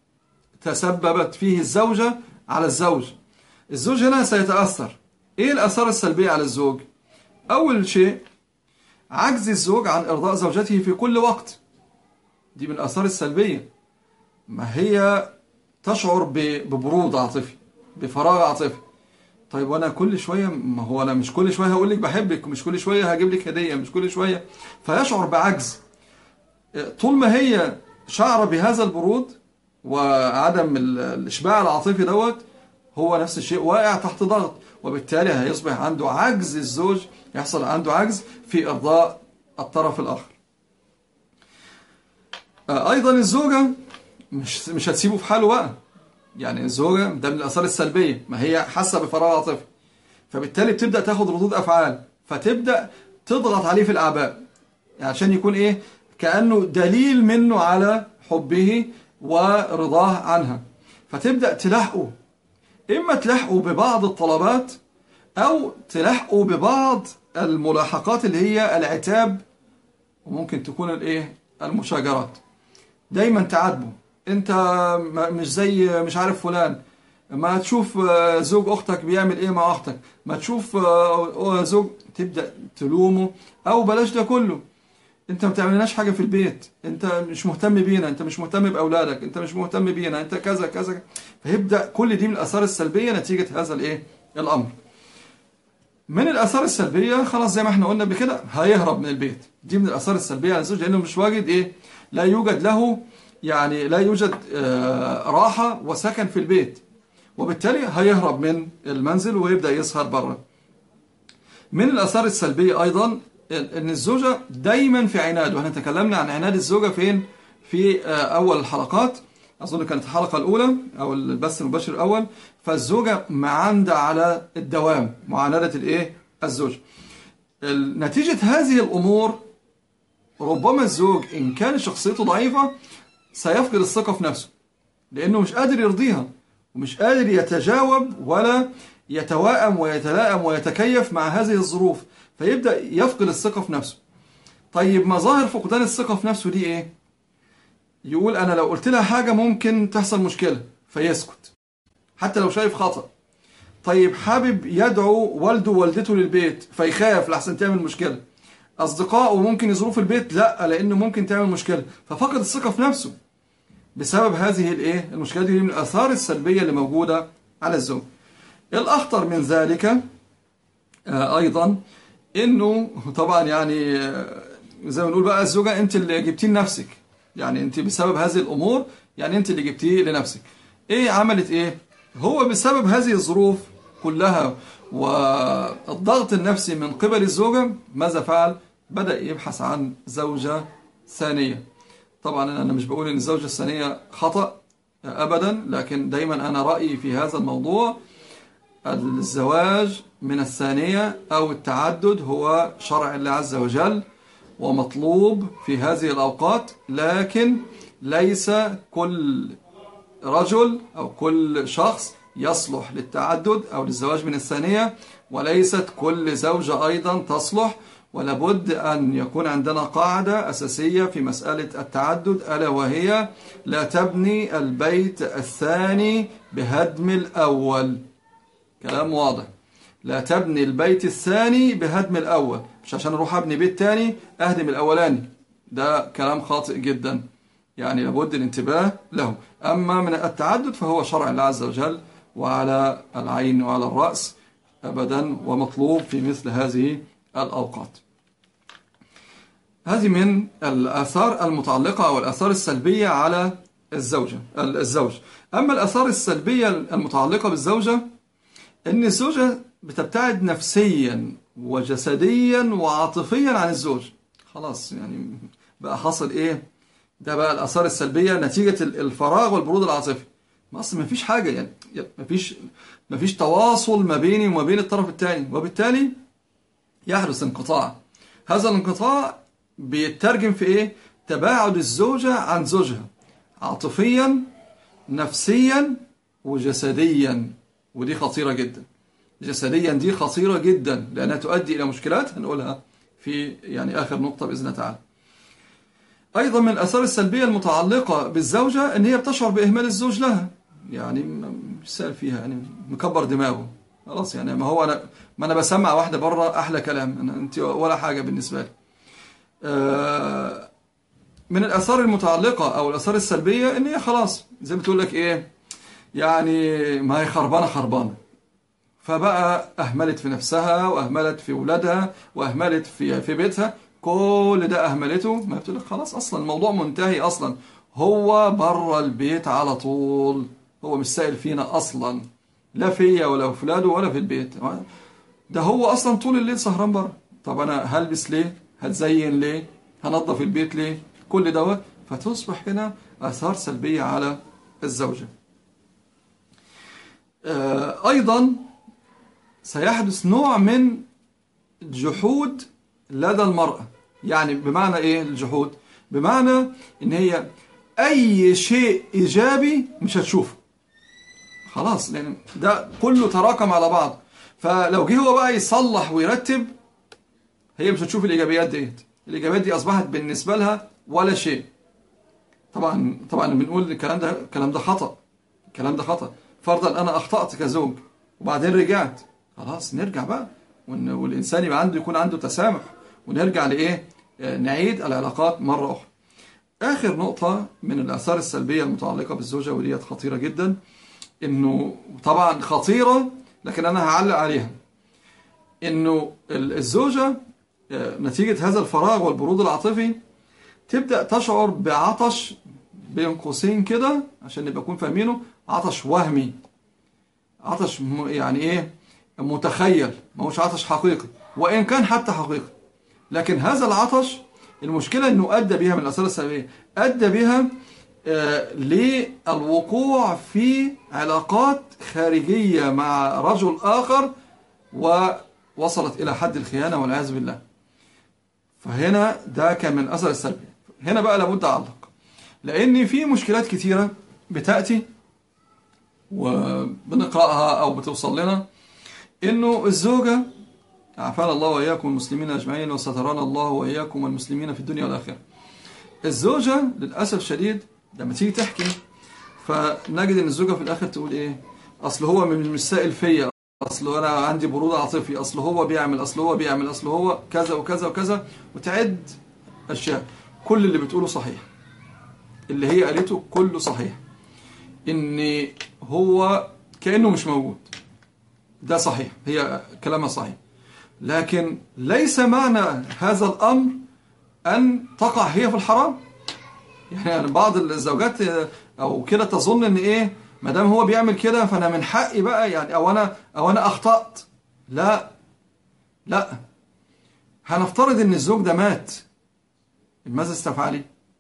تسببت فيه الزوجة على الزوج، الزوج هنا سيتأثر. ايه الآثار السلبية على الزوج؟ أول شيء عجز الزوج عن إرضاء زوجته في كل وقت، دي من الآثار السلبية. ما هي تشعر ببرود عاطفي، بفراغ عاطفي. طيب وانا كل شويه، ما هو انا مش كل شويه هقول لك بحبك، ومش كل شويه هجيب لك هديه، مش كل شويه، فيشعر بعجز. طول ما هي شعر بهذا البرود وعدم الاشباع العاطفي دوت، هو نفس الشيء واقع تحت ضغط، وبالتالي هيصبح عنده عجز. الزوج يحصل عنده عجز في ارضاء الطرف الاخر. ايضا الزوجه مش مش هتسيبه في حاله بقى، يعني الزوجة ده من الآثار السلبية، ما هي حاسة بفراغ عاطفي، فبالتالي بتبدأ تاخد ردود أفعال، فتبدأ تضغط عليه في الأعباء، يعني عشان يكون إيه؟ كأنه دليل منه على حبه ورضاه عنها، فتبدأ تلحقه، إما تلحقه ببعض الطلبات أو تلحقه ببعض الملاحقات اللي هي العتاب، وممكن تكون الإيه؟ المشاجرات. دايما تعاتبه، انت مش زي مش عارف فلان، ما تشوف زوج اختك بيعمل ايه مع اختك، ما تشوف زوج، تبدأ تلومه. او بلاش ده كله، انت ما بتعملناش حاجة في البيت، انت مش مهتم بينا، انت مش مهتم باولادك، انت مش مهتم بينا، انت كذا كذا. فيبدأ كل دي من الاثار السلبية نتيجة هذا الايه الامر. من الاثار السلبية خلاص زي ما احنا قلنا بكده، هيهرب من البيت. دي من الاثار السلبية على الزوج، لانه مش واجد ايه لا يوجد له يعني لا يوجد راحة وسكن في البيت، وبالتالي هيهرب من المنزل ويبدأ يسهر بره. من الآثار السلبية أيضا أن الزوجة دايما في عناد، وإحنا تكلمنا عن عناد الزوجة فين في أول الحلقات، أظن كانت الحلقة الأولى أو البث المباشر الأول. فالزوجة معاندة على الدوام، معاندة الإيه الزوج. نتيجة هذه الأمور ربما الزوج إن كان شخصيته ضعيفة سيفقد الثقة في نفسه، لأنه مش قادر يرضيها ومش قادر يتجاوب ولا يتواءم ويتلائم ويتكيف مع هذه الظروف، فيبدأ يفقد الثقة في نفسه. طيب مظاهر فقدان الثقة في نفسه دي ايه؟ يقول انا لو قلت لها حاجة ممكن تحصل مشكلة، فيسكت حتى لو شايف خطأ. طيب حابب يدعو والده ووالدته للبيت، فيخاف لحسن تعمل مشكلة. أصدقائه ممكن يزوروا في البيت، لا لأنه ممكن تعمل مشكلة، ففقد الثقة في نفسه بسبب هذه الايه المشكلة دي، من الآثار السلبية اللي موجودة على الزوج. الأخطر من ذلك آه أيضا إنه طبعا يعني آه زي ما نقول بقى الزوجة أنت اللي جبتيه لنفسك، يعني أنت بسبب هذه الأمور يعني أنت اللي جبتيه لنفسك. إيه عملت إيه؟ هو بسبب هذه الظروف كلها والضغط النفسي من قبل الزوجة، ماذا فعل؟ بدأ يبحث عن زوجة ثانية. طبعا أنا مش بقول إن الزوجة الثانية خطأ أبدا، لكن دايما أنا رأيي في هذا الموضوع الزواج من الثانية أو التعدد هو شرع الله عز وجل ومطلوب في هذه الأوقات، لكن ليس كل رجل أو كل شخص يصلح للتعدد أو للزواج من الثانية، وليست كل زوجة أيضا تصلح. ولابد أن يكون عندنا قاعدة أساسية في مسألة التعدد، ألا وهي لا تبني البيت الثاني بهدم الأول. كلام واضح، لا تبني البيت الثاني بهدم الأول، مش عشان أروح أبني بيت تاني أهدم الأولاني، ده كلام خاطئ جدا، يعني لابد الانتباه له. أما من التعدد فهو شرع الله عز وجل وعلى العين وعلى الرأس أبدا، ومطلوب في مثل هذه الأوقات. هذه من الآثار المتعلقة أو الآثار السلبية على الزوجة الزوج. أما الآثار السلبية المتعلقة بالزوجة، إن الزوجة بتبتعد نفسيا وجسديا وعاطفيا عن الزوج. خلاص يعني بقى حصل إيه؟ ده بقى الآثار السلبية نتيجة الفراغ والبرود العاطفي. ما أصلا ما فيش حاجة، يعني ما فيش ما فيش تواصل ما بيني وما بين الطرف الثاني، وبالتالي يحدث انقطاع. هذا الانقطاع بيترجم في إيه؟ تباعد الزوجة عن زوجها عاطفيا نفسيا وجسديا، ودي خطيرة جدا. جسديا دي خطيرة جدا لأنها تؤدي إلى مشكلات هنقولها في يعني آخر نقطة بإذن الله تعالى. أيضا من الآثار السلبية المتعلقة بالزوجة إن هي بتشعر بإهمال الزوج لها، يعني مش سأل فيها، يعني مكبر دماغه خلاص، يعني ما هو أنا ما أنا بسمع واحدة بره أحلى كلام، أنا أنت ولا حاجة بالنسبة لي. آه من الآثار المتعلقة أو الآثار السلبية إن هي خلاص زي ما بتقول لك إيه، يعني ما هي خربانة خربانة، فبقى أهملت في نفسها وأهملت في ولادها وأهملت في في بيتها، كل ده أهملته. ما بتقول لك خلاص أصلا الموضوع منتهي، أصلا هو بره البيت على طول، هو مش سائل فينا أصلا، لا فيا ولا في ولاده ولا في البيت، ده هو أصلا طول الليل سهران بره. طب أنا هلبس ليه؟ هتزين ليه؟ هنظف البيت ليه؟ كل دوت، فتصبح هنا آثار سلبية على الزوجة. أيضا سيحدث نوع من جحود لدى المرأة. يعني بمعنى إيه الجحود؟ بمعنى إن هي أي شيء إيجابي مش هتشوفه خلاص، لأن ده كله تراكم على بعض. فلو جه هو بقى يصلح ويرتب، هي مش هتشوف الإيجابيات ديت، الإيجابيات دي أصبحت بالنسبة لها ولا شيء. طبعا طبعا بنقول الكلام ده الكلام ده خطأ، الكلام ده خطأ. فرضا أنا أخطأت كزوج وبعدين رجعت، خلاص نرجع بقى، والإنسان يبقى عنده يكون عنده تسامح، ونرجع لإيه؟ نعيد العلاقات مرة أخرى. آخر نقطة من الآثار السلبية المتعلقة بالزوجة، وديت خطيرة جدا، إنه طبعا خطيرة لكن أنا هعلق عليها، إنه الزوجة نتيجة هذا الفراغ والبرود العاطفي تبدأ تشعر بعطش بين قوسين كده عشان نبقى نكون فاهمينه، عطش وهمي، عطش يعني إيه؟ متخيل، ما هوش عطش حقيقي، وإن كان حتى حقيقي، لكن هذا العطش المشكلة إنه أدى بها من الآثار السلبية، أدى بها آه للوقوع في علاقات خارجية مع رجل آخر ووصلت إلى حد الخيانة والعياذ بالله. فهنا ده كان من الأثر السلبي. هنا بقى لابد أعلق، لأن في مشكلات كتيرة بتأتي وبنقرأها أو بتوصل لنا إنه الزوجة، عافانا الله وإياكم المسلمين أجمعين وسترانا الله وإياكم والمسلمين في الدنيا والآخرة. الزوجة للأسف شديد لما تيجي تحكي فنجد إن الزوجة في الآخر تقول إيه؟ أصل هو مش سائل فيا، أصل أنا عندي برود عاطفي، أصل هو بيعمل أصل هو بيعمل أصل هو كذا وكذا وكذا، وتعد أشياء. كل اللي بتقوله صحيح، اللي هي قالته كله صحيح، إن هو كأنه مش موجود، ده صحيح، هي كلامها صحيح. لكن ليس معنى هذا الأمر أن تقع هي في الحرام. يعني بعض الزوجات أو كده تظن إن إيه، ما دام هو بيعمل كده فأنا من حقي بقى، يعني أو أنا أو أنا أخطأت. لا لا، هنفترض إن الزوج ده مات، ماذا استفعلي؟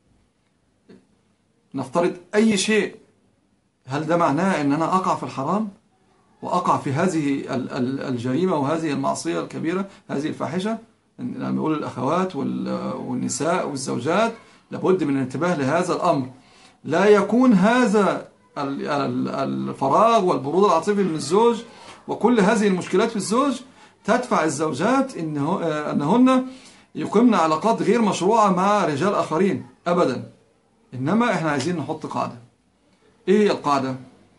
نفترض أي شيء، هل ده معناه إن أنا أقع في الحرام وأقع في هذه الجريمة وهذه المعصية الكبيرة، هذه الفاحشة؟ لما نقول الأخوات والنساء والزوجات لابد من الانتباه لهذا الأمر. لا يكون هذا الفراغ والبرود العاطفي من الزوج وكل هذه المشكلات في الزوج تدفع الزوجات أنهن يقمن علاقات غير مشروعة مع رجال آخرين أبدا. إنما إحنا عايزين نحط قاعدة. إيه هي القاعدة؟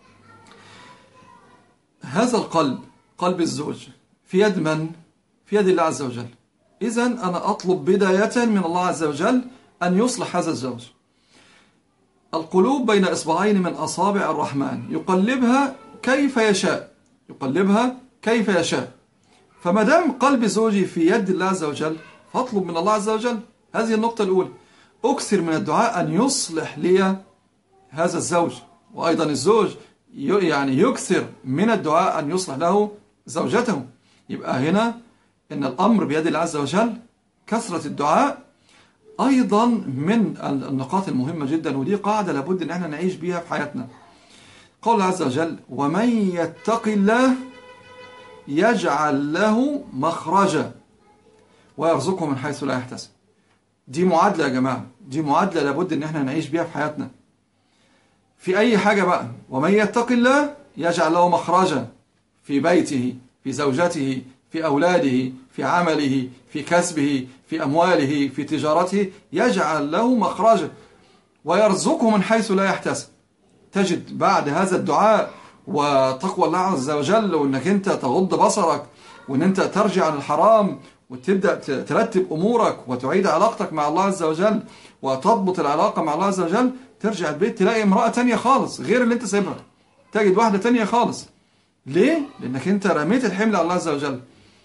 هذا القلب، قلب الزوج، في يد من؟ في يد الله عز وجل. إذن أنا أطلب بداية من الله عز وجل أن يصلح هذا الزوج. القلوب بين إصبعين من أصابع الرحمن يقلبها كيف يشاء، يقلبها كيف يشاء. فما دام قلب زوجي في يد الله عز وجل فاطلب من الله عز وجل. هذه النقطة الأولى. أكثر من الدعاء أن يصلح لي هذا الزوج، وأيضا الزوج يعني يكثر من الدعاء أن يصلح له زوجته. يبقى هنا إن الأمر بيد الله عز وجل. كثرة الدعاء أيضا من النقاط المهمة جدا، ودي قاعدة لابد أن احنا نعيش بيها في حياتنا. قال الله عز وجل: ومن يتق الله يجعل له مخرجا ويرزقه من حيث لا يحتسب. دي معادلة يا جماعة، دي معادلة لابد أن احنا نعيش بيها في حياتنا في أي حاجة بقى. ومن يتق الله يجعل له مخرجا في بيته، في زوجته، في أولاده، في عمله، في كسبه، في أمواله، في تجارته، يجعل له مخرجا ويرزقه من حيث لا يحتسب. تجد بعد هذا الدعاء وتقوى الله عز وجل، وأنك أنت تغض بصرك، وأن أنت ترجع عن الحرام وتبدأ ترتب أمورك وتعيد علاقتك مع الله عز وجل وتضبط العلاقة مع الله عز وجل، ترجع البيت تلاقي امرأة تانية خالص غير اللي أنت سيبها، تجد واحدة تانية خالص. ليه؟ لأنك أنت رميت الحمل على الله عز وجل.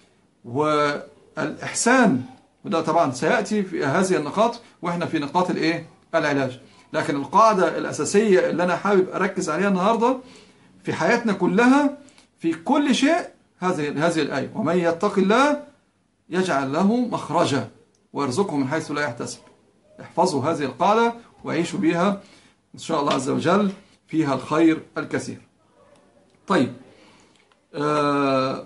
والإحسان، وده طبعا سيأتي في هذه النقاط وإحنا في نقاط الإيه؟ العلاج. لكن القاعدة الأساسية اللي أنا حابب أركز عليها النهاردة في حياتنا كلها في كل شيء هذه هذه الآية: ومن يتق الله يجعل له مخرجا ويرزقه من حيث لا يحتسب. احفظوا هذه القاعدة وعيشوا بها إن شاء الله عز وجل، فيها الخير الكثير. طيب، آه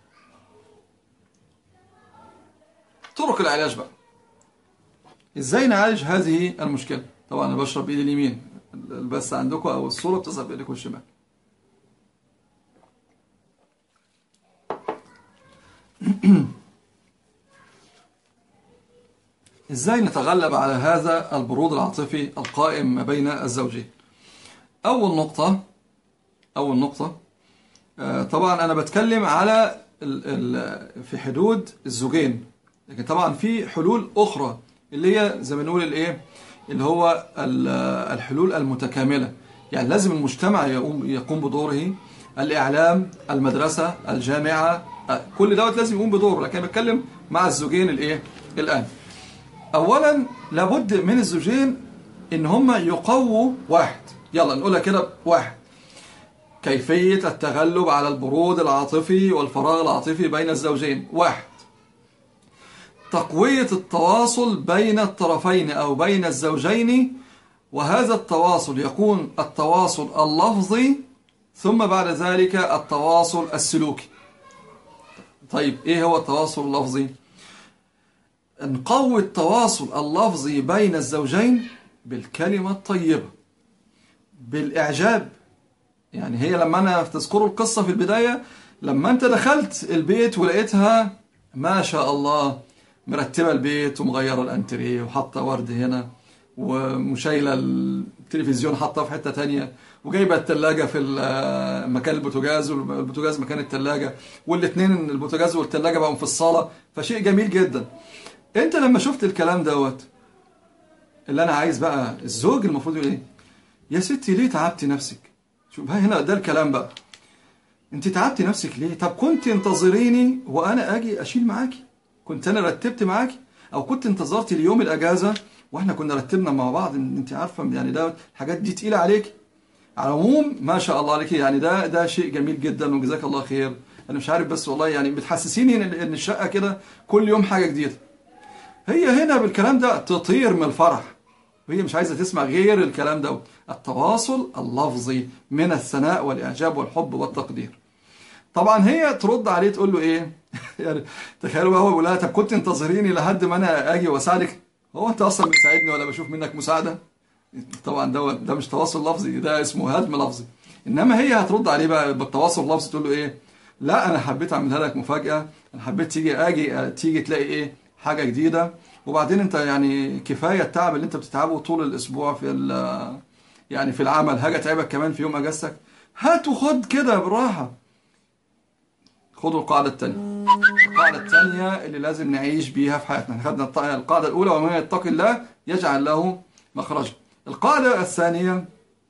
طرق العلاج بقى. ازاي نعالج هذه المشكلة؟ طبعا انا بشرب بايدي اليمين، بس عندكم او الصورة بتظهر بايديكم الشمال. ازاي نتغلب على هذا البرود العاطفي القائم ما بين الزوجين؟ اول نقطة اول نقطة آه طبعا انا بتكلم على ال ال في حدود الزوجين، لكن طبعا في حلول أخرى اللي هي زي ما نقول الايه، اللي هو الحلول المتكاملة. يعني لازم المجتمع يقوم يقوم بدوره، الإعلام، المدرسة، الجامعة، كل دوت لازم يقوم بدوره. لكن بتكلم مع الزوجين الايه الآن. أولا لابد من الزوجين إن هم يقووا واحد، يلا نقولها كده، واحد: كيفية التغلب على البرود العاطفي والفراغ العاطفي بين الزوجين. واحد: تقوية التواصل بين الطرفين أو بين الزوجين، وهذا التواصل يكون التواصل اللفظي ثم بعد ذلك التواصل السلوكي. طيب إيه هو التواصل اللفظي؟ نقوي التواصل اللفظي بين الزوجين بالكلمة الطيبة، بالإعجاب. يعني هي لما أنا تذكروا القصة في البداية لما انت دخلت البيت ولقيتها ما شاء الله مرتبة البيت ومغيرة الانتريه وحاطة ورد هنا ومشايلة التلفزيون حاطاه في حتة تانية وجايبة التلاجة في مكان البوتاجاز والبوتاجاز مكان التلاجة والاتنين البوتاجاز والتلاجة بقوا في الصالة، فشيء جميل جدا. انت لما شفت الكلام دوت اللي انا عايز بقى الزوج المفروض يقول ايه؟ يا ستي ليه تعبتي نفسك؟ شوف هنا ده الكلام بقى. انت تعبتي نفسك ليه؟ طب كنت انتظريني وانا اجي اشيل معاكي، كنت انا رتبت معاكي، او كنت انتظرتي اليوم الاجازه واحنا كنا رتبنا مع بعض. انت عارفه يعني ده الحاجات دي تقيله عليك. على العموم ما شاء الله عليك، يعني ده ده شيء جميل جدا وجزاك الله خير. انا مش عارف بس والله يعني بتحسسيني ان ان الشقه كده كل يوم حاجه جديده. هي هنا بالكلام ده تطير من الفرح، وهي مش عايزه تسمع غير الكلام ده. التواصل اللفظي من الثناء والاعجاب والحب والتقدير. طبعا هي ترد عليه تقول له ايه؟ يعني تخيلوا بقى هو بيقول لها طب كنت انتظريني لحد ما انا اجي واساعدك؟ هو انت اصلا بتساعدني ولا بشوف منك مساعده؟ طبعا ده ده مش تواصل لفظي، ده اسمه هدم لفظي. انما هي هترد عليه بقى بالتواصل اللفظي تقول له ايه؟ لا انا حبيت اعملها لك مفاجاه، انا حبيت تيجي اجي تيجي تلاقي ايه؟ حاجه جديده. وبعدين انت يعني كفايه التعب اللي انت بتتعبه طول الاسبوع في يعني في العمل، هاجي اتعبك كمان في يوم اجازتك؟ هات وخد كده بالراحه. خدوا القاعدة الثانية. القاعدة الثانية اللي لازم نعيش بيها في حياتنا. خدنا القاعدة الأولى ومن يتق الله يجعل له مخرجا. القاعدة الثانية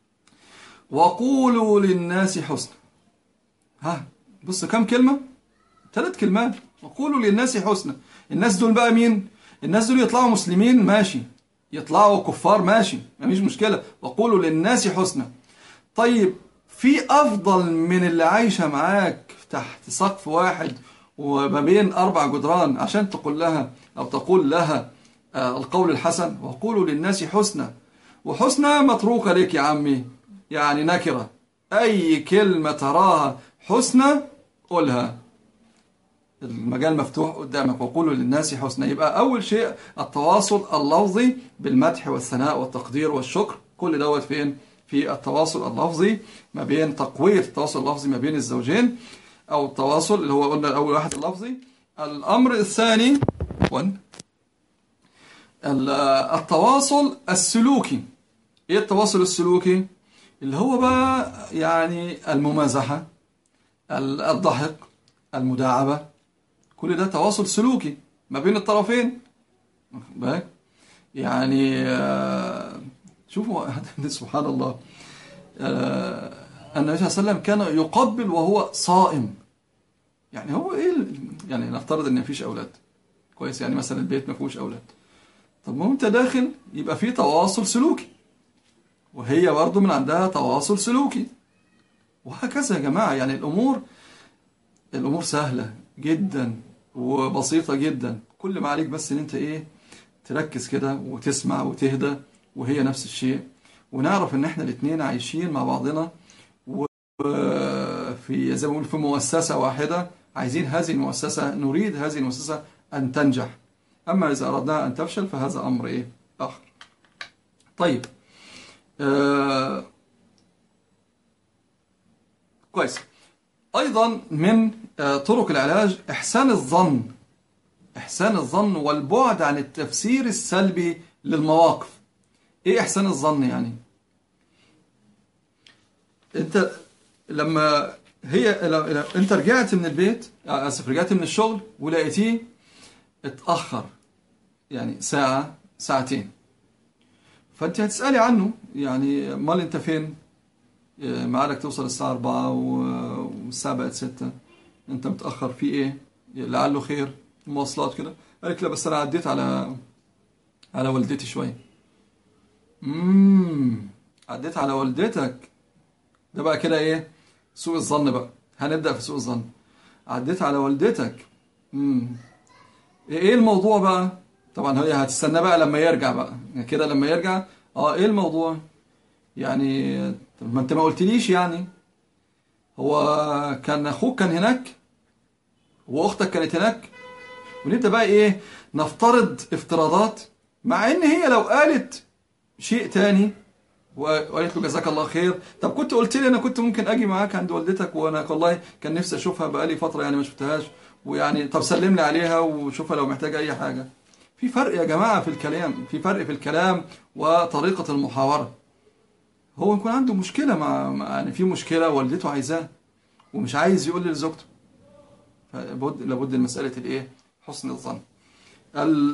وقولوا للناس حسنا. ها بص كم كلمة؟ ثلاث كلمات. وقولوا للناس حسنا. الناس دول بقى مين؟ الناس دول يطلعوا مسلمين ماشي، يطلعوا كفار ماشي، مفيش مشكلة. وقولوا للناس حسنا. طيب في أفضل من اللي عايشة معاك تحت سقف واحد وما بين أربع جدران عشان تقول لها أو تقول لها آه القول الحسن؟ وقولوا للناس حسنا. وحسنا متروكة لك يا عمي، يعني نكرة. أي كلمة تراها حسنا قولها، المجال مفتوح قدامك. وقولوا للناس حسنا. يبقى أول شيء التواصل اللفظي بالمدح والثناء والتقدير والشكر. كل دوت فين؟ في التواصل اللفظي ما بين تقوية التواصل اللفظي ما بين الزوجين، أو التواصل اللي هو قلنا أول واحد اللفظي. الأمر الثاني التواصل السلوكي. إيه التواصل السلوكي؟ اللي هو بقى يعني الممازحة، الضحك، المداعبة، كل ده تواصل سلوكي ما بين الطرفين. يعني شوفوا سبحان الله، النبي صلى الله عليه وسلم كان يقبل وهو صائم. يعني هو ايه يعني نفترض ان مفيش اولاد، كويس، يعني مثلا البيت ما فيهوش اولاد، طب ما انت داخل يبقى فيه تواصل سلوكي، وهي برضه من عندها تواصل سلوكي، وهكذا يا جماعه. يعني الامور الامور سهله جدا وبسيطه جدا. كل ما عليك بس ان انت ايه تركز كده وتسمع وتهدى، وهي نفس الشيء، ونعرف ان احنا الاثنين عايشين مع بعضنا وفي زي ما بنقول في مؤسسة واحدة، عايزين هذه المؤسسة، نريد هذه المؤسسة ان تنجح. اما اذا اردناها ان تفشل فهذا امر ايه اخر. طيب آه كويس. ايضا من آه طرق العلاج احسان الظن. احسان الظن والبعد عن التفسير السلبي للمواقف. ايه احسان الظن يعني؟ انت لما هي لما انت رجعت من البيت، اسف رجعت من الشغل ولقيتيه اتأخر يعني ساعة ساعتين، فانت هتسألي عنه، يعني امال انت فين؟ ميعادك توصل الساعة أربعة والساعة بقت ستة، انت متأخر في ايه؟ لعله خير، مواصلات كده. قالك لا بس انا عديت على على والدتي شوية. امم عديت على والدتك، ده بقى كده ايه؟ سوء الظن بقى. هنبدأ في سوء الظن. عديت على والدتك، امم ايه الموضوع بقى؟ طبعا هي هتستنى بقى لما يرجع بقى كده، لما يرجع اه ايه الموضوع؟ يعني ما انت ما قلتليش، يعني هو كان اخوك كان هناك واختك كانت هناك، ونبدأ بقى ايه نفترض افتراضات، مع ان هي لو قالت شيء تاني وقالت له جزاك الله خير، طب كنت قلت لي انا كنت ممكن اجي معاك عند والدتك، وانا والله كان نفسي اشوفها بقالي فتره يعني ما شفتهاش، ويعني طب سلم لي عليها وشوفها لو محتاجه اي حاجه. في فرق يا جماعه في الكلام، في فرق في الكلام وطريقه المحاوره. هو يكون عنده مشكله مع مع- يعني في مشكله والدته عايزاه ومش عايز يقول لزوجته، فلابد لابد من مساله الايه، حسن الظن. ال-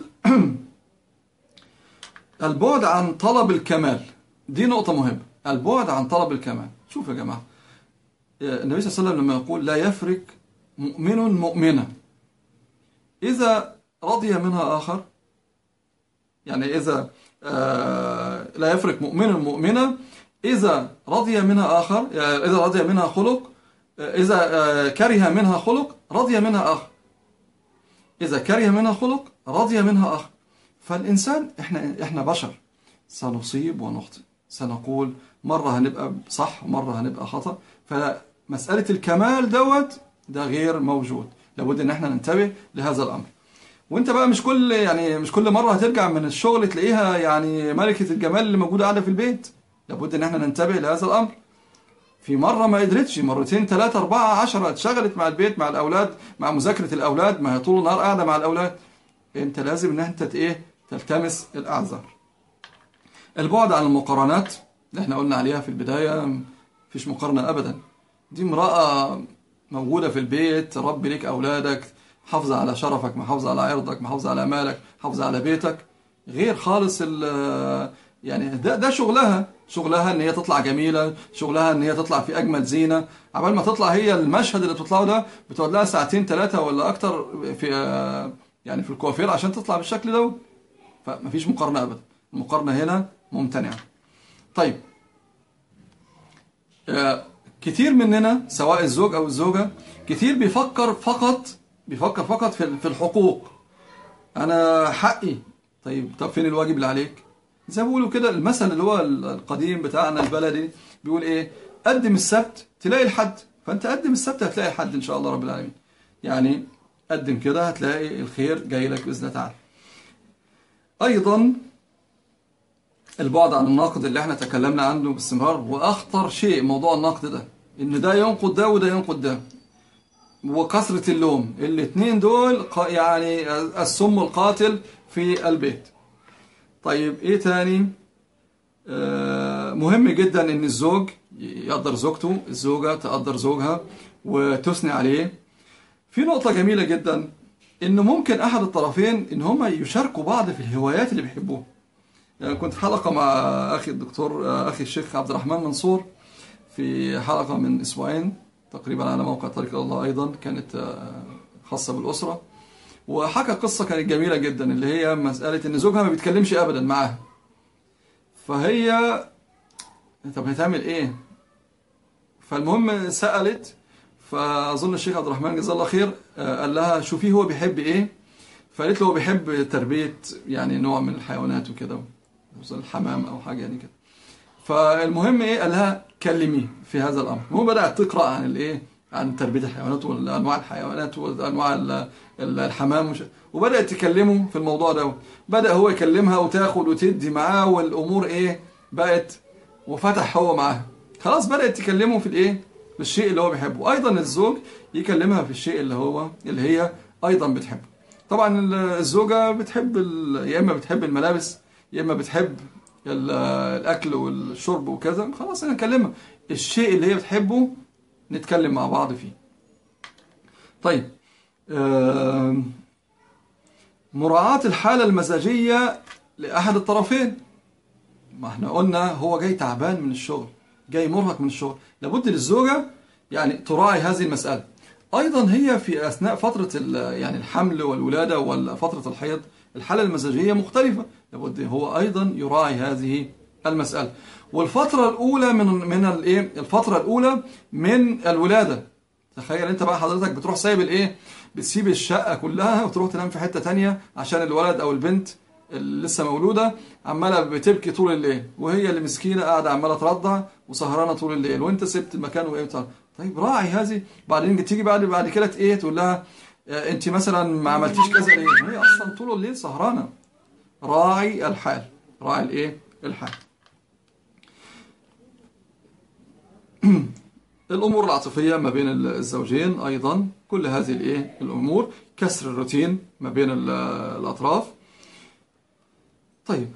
البعد عن طلب الكمال، دي نقطة مهمة. البعد عن طلب الكمال. شوف يا جماعة، النبي صلى الله عليه وسلم لما يقول لا يفرق مؤمن مؤمنة إذا رضي منها آخر، يعني إذا آه لا يفرق مؤمن مؤمنة إذا رضي منها آخر، يعني إذا رضي منها خلق، إذا آه كره منها خلق رضي منها آخر، إذا كره منها خلق رضي منها آخر. فالإنسان إحنا إحنا بشر، سنصيب ونخطئ، سنقول مرة هنبقى صح ومرة هنبقى خطأ. فمسألة الكمال دوت ده غير موجود، لابد ان احنا ننتبه لهذا الامر. وانت بقى مش كل يعني مش كل مرة هترجع من الشغل تلاقيها يعني ملكة الجمال اللي موجودة قاعدة في البيت، لابد ان احنا ننتبه لهذا الامر. في مرة ما قدرتش، مرتين ثلاثة أربعة عشرة اتشغلت مع البيت مع الأولاد مع مذاكرة الأولاد، ما هي طول النهار قاعدة مع الأولاد. انت لازم ان انت ايه تلتمس الأعذار. البعد عن المقارنات اللي احنا قلنا عليها في البداية، مفيش مقارنة أبدا. دي امرأة موجودة في البيت تربي لك أولادك، محافظة على شرفك، محافظة على عرضك، محافظة على مالك، محافظة على بيتك، غير خالص ال يعني ده ده شغلها، شغلها ان هي تطلع جميلة، شغلها ان هي تطلع في أجمل زينة. عبال ما تطلع هي المشهد اللي بتطلعه ده بتقعد لها ساعتين ثلاثة ولا أكتر في يعني في الكوافير عشان تطلع بالشكل ده. فمفيش مقارنة أبدا، المقارنة هنا ممتنعة. طيب، آه، كتير مننا سواء الزوج أو الزوجة كتير بيفكر فقط بيفكر فقط في في الحقوق. أنا حقي، طيب طب فين الواجب اللي عليك؟ زي ما بيقولوا كده المثل اللي هو القديم بتاعنا البلدي، بيقول إيه؟ قدم السبت تلاقي الحد. فأنت قدم السبت هتلاقي الحد إن شاء الله رب العالمين. يعني قدم كده هتلاقي الخير جاي لك بإذن الله تعالى. أيضا البعد عن النقد اللي احنا تكلمنا عنه باستمرار، واخطر شيء موضوع النقد ده، ان ده ينقد ده وده ينقد ده، وكثرة اللوم، الاثنين دول يعني السم القاتل في البيت. طيب ايه تاني؟ آه مهم جدا ان الزوج يقدر زوجته، الزوجة تقدر زوجها وتثني عليه. في نقطة جميلة جدا، ان ممكن احد الطرفين ان هما يشاركوا بعض في الهوايات اللي بيحبوها. يعني كنت في حلقة مع أخي الدكتور أخي الشيخ عبد الرحمن منصور في حلقة من أسبوعين تقريبا على موقع طريق الله، أيضا كانت خاصة بالأسرة، وحكى قصة كانت جميلة جدا، اللي هي مسألة إن زوجها ما بيتكلمش أبدا معاها. فهي طب هتعمل إيه؟ فالمهم سألت، فأظن الشيخ عبد الرحمن جزاه الله خير قال لها شوفيه هو بيحب إيه. فقالت له هو بيحب تربية يعني نوع من الحيوانات وكده، الحمام او حاجه يعني كده. فالمهم ايه، قال لها كلميه في هذا الامر. هو بدات تقرا عن الايه، عن تربيه الحيوانات وانواع الحيوانات وانواع الحمام، وبدات تكلمه في الموضوع ده. بدا هو يكلمها وتاخد وتدي معاه، والامور ايه بقت، وفتح هو معاها، خلاص بدات تكلمه في الايه، في الشيء اللي هو بيحبه. ايضا الزوج يكلمها في الشيء اللي هو اللي هي ايضا بتحبه. طبعا الزوجه بتحب يا اما بتحب الملابس يا اما بتحب الاكل والشرب وكذا، خلاص انا نكلمها الشيء اللي هي بتحبه نتكلم مع بعض فيه. طيب، مراعاة الحالة المزاجية لأحد الطرفين. ما احنا قلنا هو جاي تعبان من الشغل، جاي مرهق من الشغل، لابد للزوجة يعني تراعي هذه المسألة. أيضا هي في أثناء فترة يعني الحمل والولادة وفترة الحيض الحالة المزاجية مختلفة، لابد هو أيضا يراعي هذه المسألة. والفترة الأولى من من الإيه؟ الفترة الأولى من الولادة. تخيل أنت بقى حضرتك بتروح سايب الإيه؟ بتسيب الشقة كلها وتروح تنام في حتة تانية عشان الولد أو البنت اللي لسه مولودة عمالة بتبكي طول الليل، وهي اللي مسكينة قاعدة عمالة ترضع وسهرانة طول الليل، وأنت سبت المكان وإيه بتاع. طيب راعي هذه. بعدين تيجي بعد بعد كده إيه تقول لها أنت مثلا ما عملتيش كذا ليه؟ هي أصلا طول الليل سهرانة. راعي الحال، راعي الإيه؟ الحال. الأمور العاطفية ما بين الزوجين أيضا، كل هذه الإيه الأمور، كسر الروتين ما بين الأطراف. طيب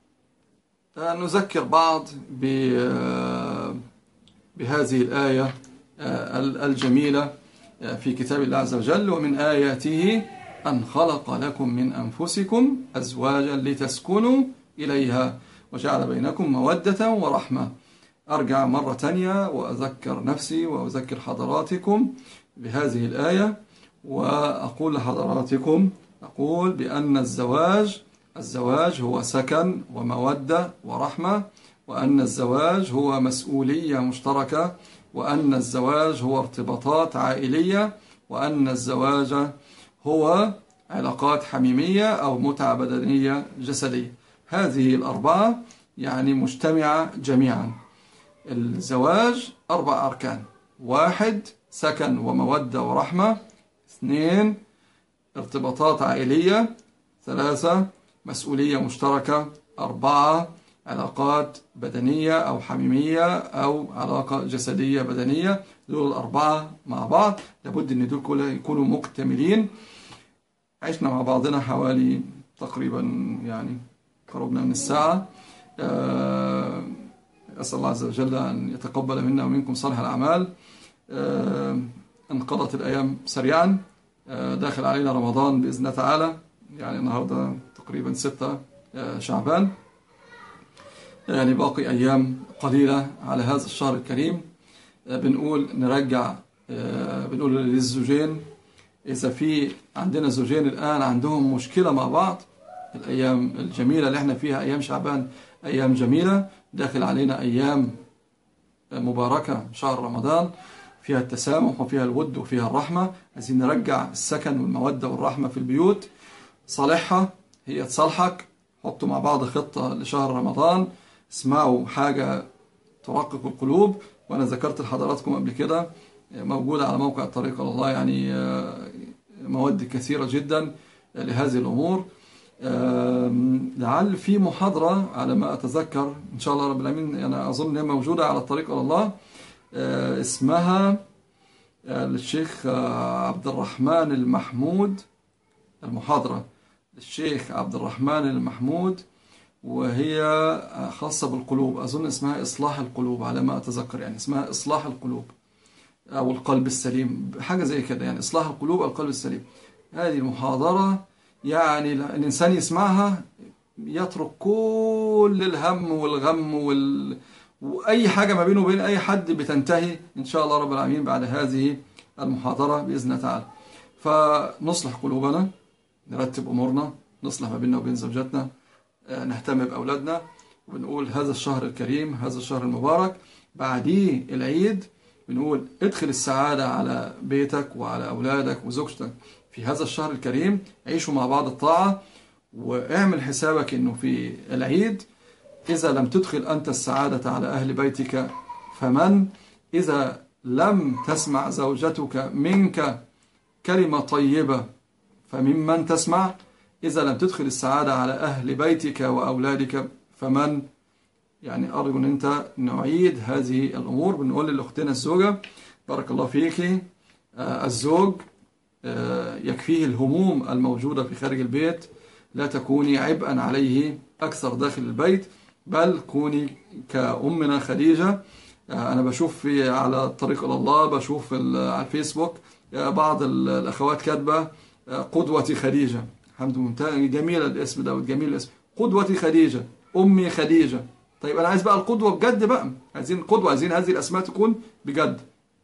نذكر بعض بهذه الآية الجميلة في كتاب الله عز وجل: ومن آياته أن خلق لكم من أنفسكم أزواجا لتسكنوا إليها وجعل بينكم مودة ورحمة. أرجع مرة تانية وأذكر نفسي وأذكر حضراتكم بهذه الآية، وأقول لحضراتكم، أقول بأن الزواج الزواج هو سكن ومودة ورحمة، وأن الزواج هو مسؤولية مشتركة، وأن الزواج هو ارتباطات عائلية، وأن الزواج هو علاقات حميمية أو متعة بدنية جسدية. هذه الأربعة يعني مجتمعة جميعا. الزواج أربع أركان: واحد سكن ومودة ورحمة، اثنين ارتباطات عائلية، ثلاثة مسؤولية مشتركة، أربعة علاقات بدنية أو حميمية أو علاقة جسدية بدنية. دول الأربعة مع بعض لابد أن دول كلهم يكونوا مكتملين. عشنا مع بعضنا حوالي تقريبا يعني قربنا من الساعة. أسأل الله عز وجل أن يتقبل منا ومنكم صالح الأعمال. انقضت الأيام سريعا، داخل علينا رمضان بإذن الله تعالى، يعني النهاردة تقريبا ستة شعبان، يعني باقي أيام قليلة على هذا الشهر الكريم. بنقول نرجع، بنقول للزوجين إذا في عندنا زوجين الآن عندهم مشكلة مع بعض، الأيام الجميلة اللي احنا فيها أيام شعبان أيام جميلة، داخل علينا أيام مباركة شهر رمضان فيها التسامح وفيها الود وفيها الرحمة. عايزين نرجع السكن والمودة والرحمة في البيوت، صالحها هي تصالحك. حطوا مع بعض خطة لشهر رمضان، اسمعوا حاجة ترقق القلوب. وأنا ذكرت لحضراتكم قبل كده موجودة على موقع الطريق إلى الله يعني مواد كثيرة جدا لهذه الأمور. لعل في محاضرة على ما أتذكر إن شاء الله رب العالمين، أنا أظن أنها موجودة على الطريق إلى الله، اسمها للشيخ عبد الرحمن المحمود، المحاضرة للشيخ عبد الرحمن المحمود، وهي خاصة بالقلوب. أظن اسمها إصلاح القلوب على ما أتذكر، يعني اسمها إصلاح القلوب أو القلب السليم، حاجة زي كده، يعني إصلاح القلوب أو القلب السليم. هذه المحاضرة يعني الإنسان يسمعها يترك كل الهم والغم وال... وأي حاجة ما بينه وبين أي حد بتنتهي إن شاء الله رب العالمين بعد هذه المحاضرة بإذن الله تعالى. فنصلح قلوبنا، نرتب أمورنا، نصلح ما بيننا وبين زوجاتنا، نهتم بأولادنا. وبنقول هذا الشهر الكريم، هذا الشهر المبارك بعديه العيد، بنقول ادخل السعادة على بيتك وعلى أولادك وزوجتك في هذا الشهر الكريم. عيشوا مع بعض الطاعة، واعمل حسابك أنه في العيد إذا لم تدخل أنت السعادة على أهل بيتك فمن؟ إذا لم تسمع زوجتك منك كلمة طيبة فممن تسمع؟ إذا لم تدخل السعادة على أهل بيتك وأولادك فمن؟ يعني أرجو أن أنت نعيد هذه الأمور. بنقول لأختنا الزوجة بارك الله فيك، الزوج يكفيه الهموم الموجودة في خارج البيت، لا تكوني عبئا عليه أكثر داخل البيت، بل كوني كأمنا خديجة. أنا بشوف في على الطريق إلى الله، بشوف على الفيسبوك بعض الأخوات كاتبة قدوتي خديجة. الحمد لله، جميل الاسم ده، جميل الاسم، قدوتي خديجة، أمي خديجة. طيب أنا عايز بقى القدوة بجد بقى، عايزين القدوة، عايزين هذه الأسماء تكون بجد.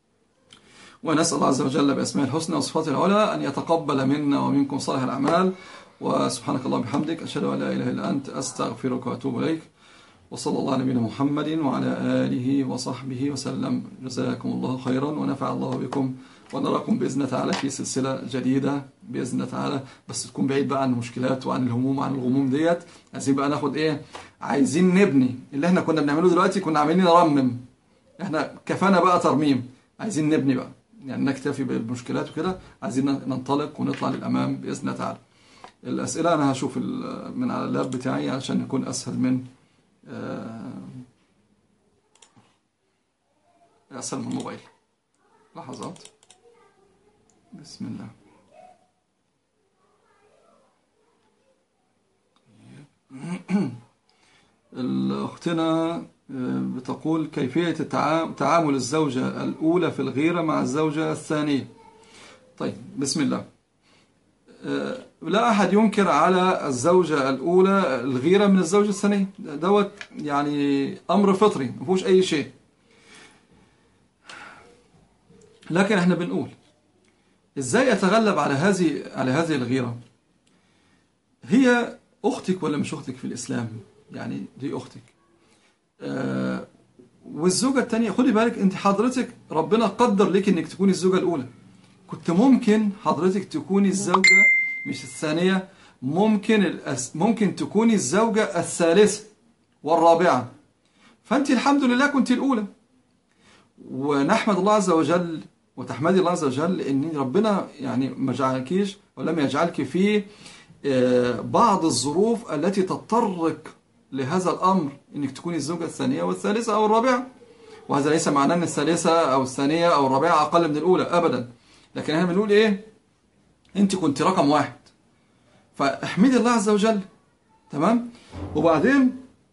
ونسأل الله عز وجل بأسماء الحسنى وصفاته العلى أن يتقبل منا ومنكم صالح الأعمال. وسبحانك اللهم وبحمدك، أشهد أن لا إله إلا أنت، أستغفرك وأتوب إليك. وصلى الله على نبينا محمد وعلى آله وصحبه وسلم. جزاكم الله خيرا ونفع الله بكم، ونراكم بإذن تعالى في سلسلة جديدة بإذن تعالى، بس تكون بعيد بقى عن المشكلات وعن الهموم وعن الغموم ديت. عايزين بقى ناخد إيه؟ عايزين نبني اللي احنا كنا بنعمله دلوقتي، كنا عاملين نرمم، احنا كفانا بقى ترميم، عايزين نبني بقى، يعني نكتفي بالمشكلات وكده، عايزين ننطلق ونطلع للأمام بإذن تعالى. الأسئلة أنا هشوف من على اللاب بتاعي عشان يكون أسهل من أسلم الموبايل لحظات. بسم الله. أختنا بتقول كيفية تعامل الزوجة الأولى في الغيرة مع الزوجة الثانية. طيب بسم الله. لا أحد ينكر على الزوجة الأولى الغيرة من الزوجة الثانية، دوت يعني أمر فطري ما فيهوش أي شيء. لكن احنا بنقول ازاي اتغلب على هذه على هذه الغيرة؟ هي أختك ولا مش أختك في الإسلام؟ يعني دي أختك. آه والزوجة الثانية خدي بالك، انت حضرتك ربنا قدر لك انك تكوني الزوجة الأولى، كنت ممكن حضرتك تكوني الزوجة مش الثانية، ممكن الأس... ممكن تكوني الزوجة الثالثة والرابعة، فأنت الحمد لله كنت الأولى. ونحمد الله عز وجل وتحمدي الله عز وجل ان ربنا يعني ما جعلكيش ولم يجعلك في بعض الظروف التي تضطرك لهذا الأمر انك تكوني الزوجة الثانية والثالثة أو الرابعة. وهذا ليس معناه ان الثالثة أو الثانية أو الرابعة أقل من الأولى أبدا، لكن احنا بنقول ايه، انت كنت رقم واحد، فاحمدي الله عز وجل. تمام. وبعدين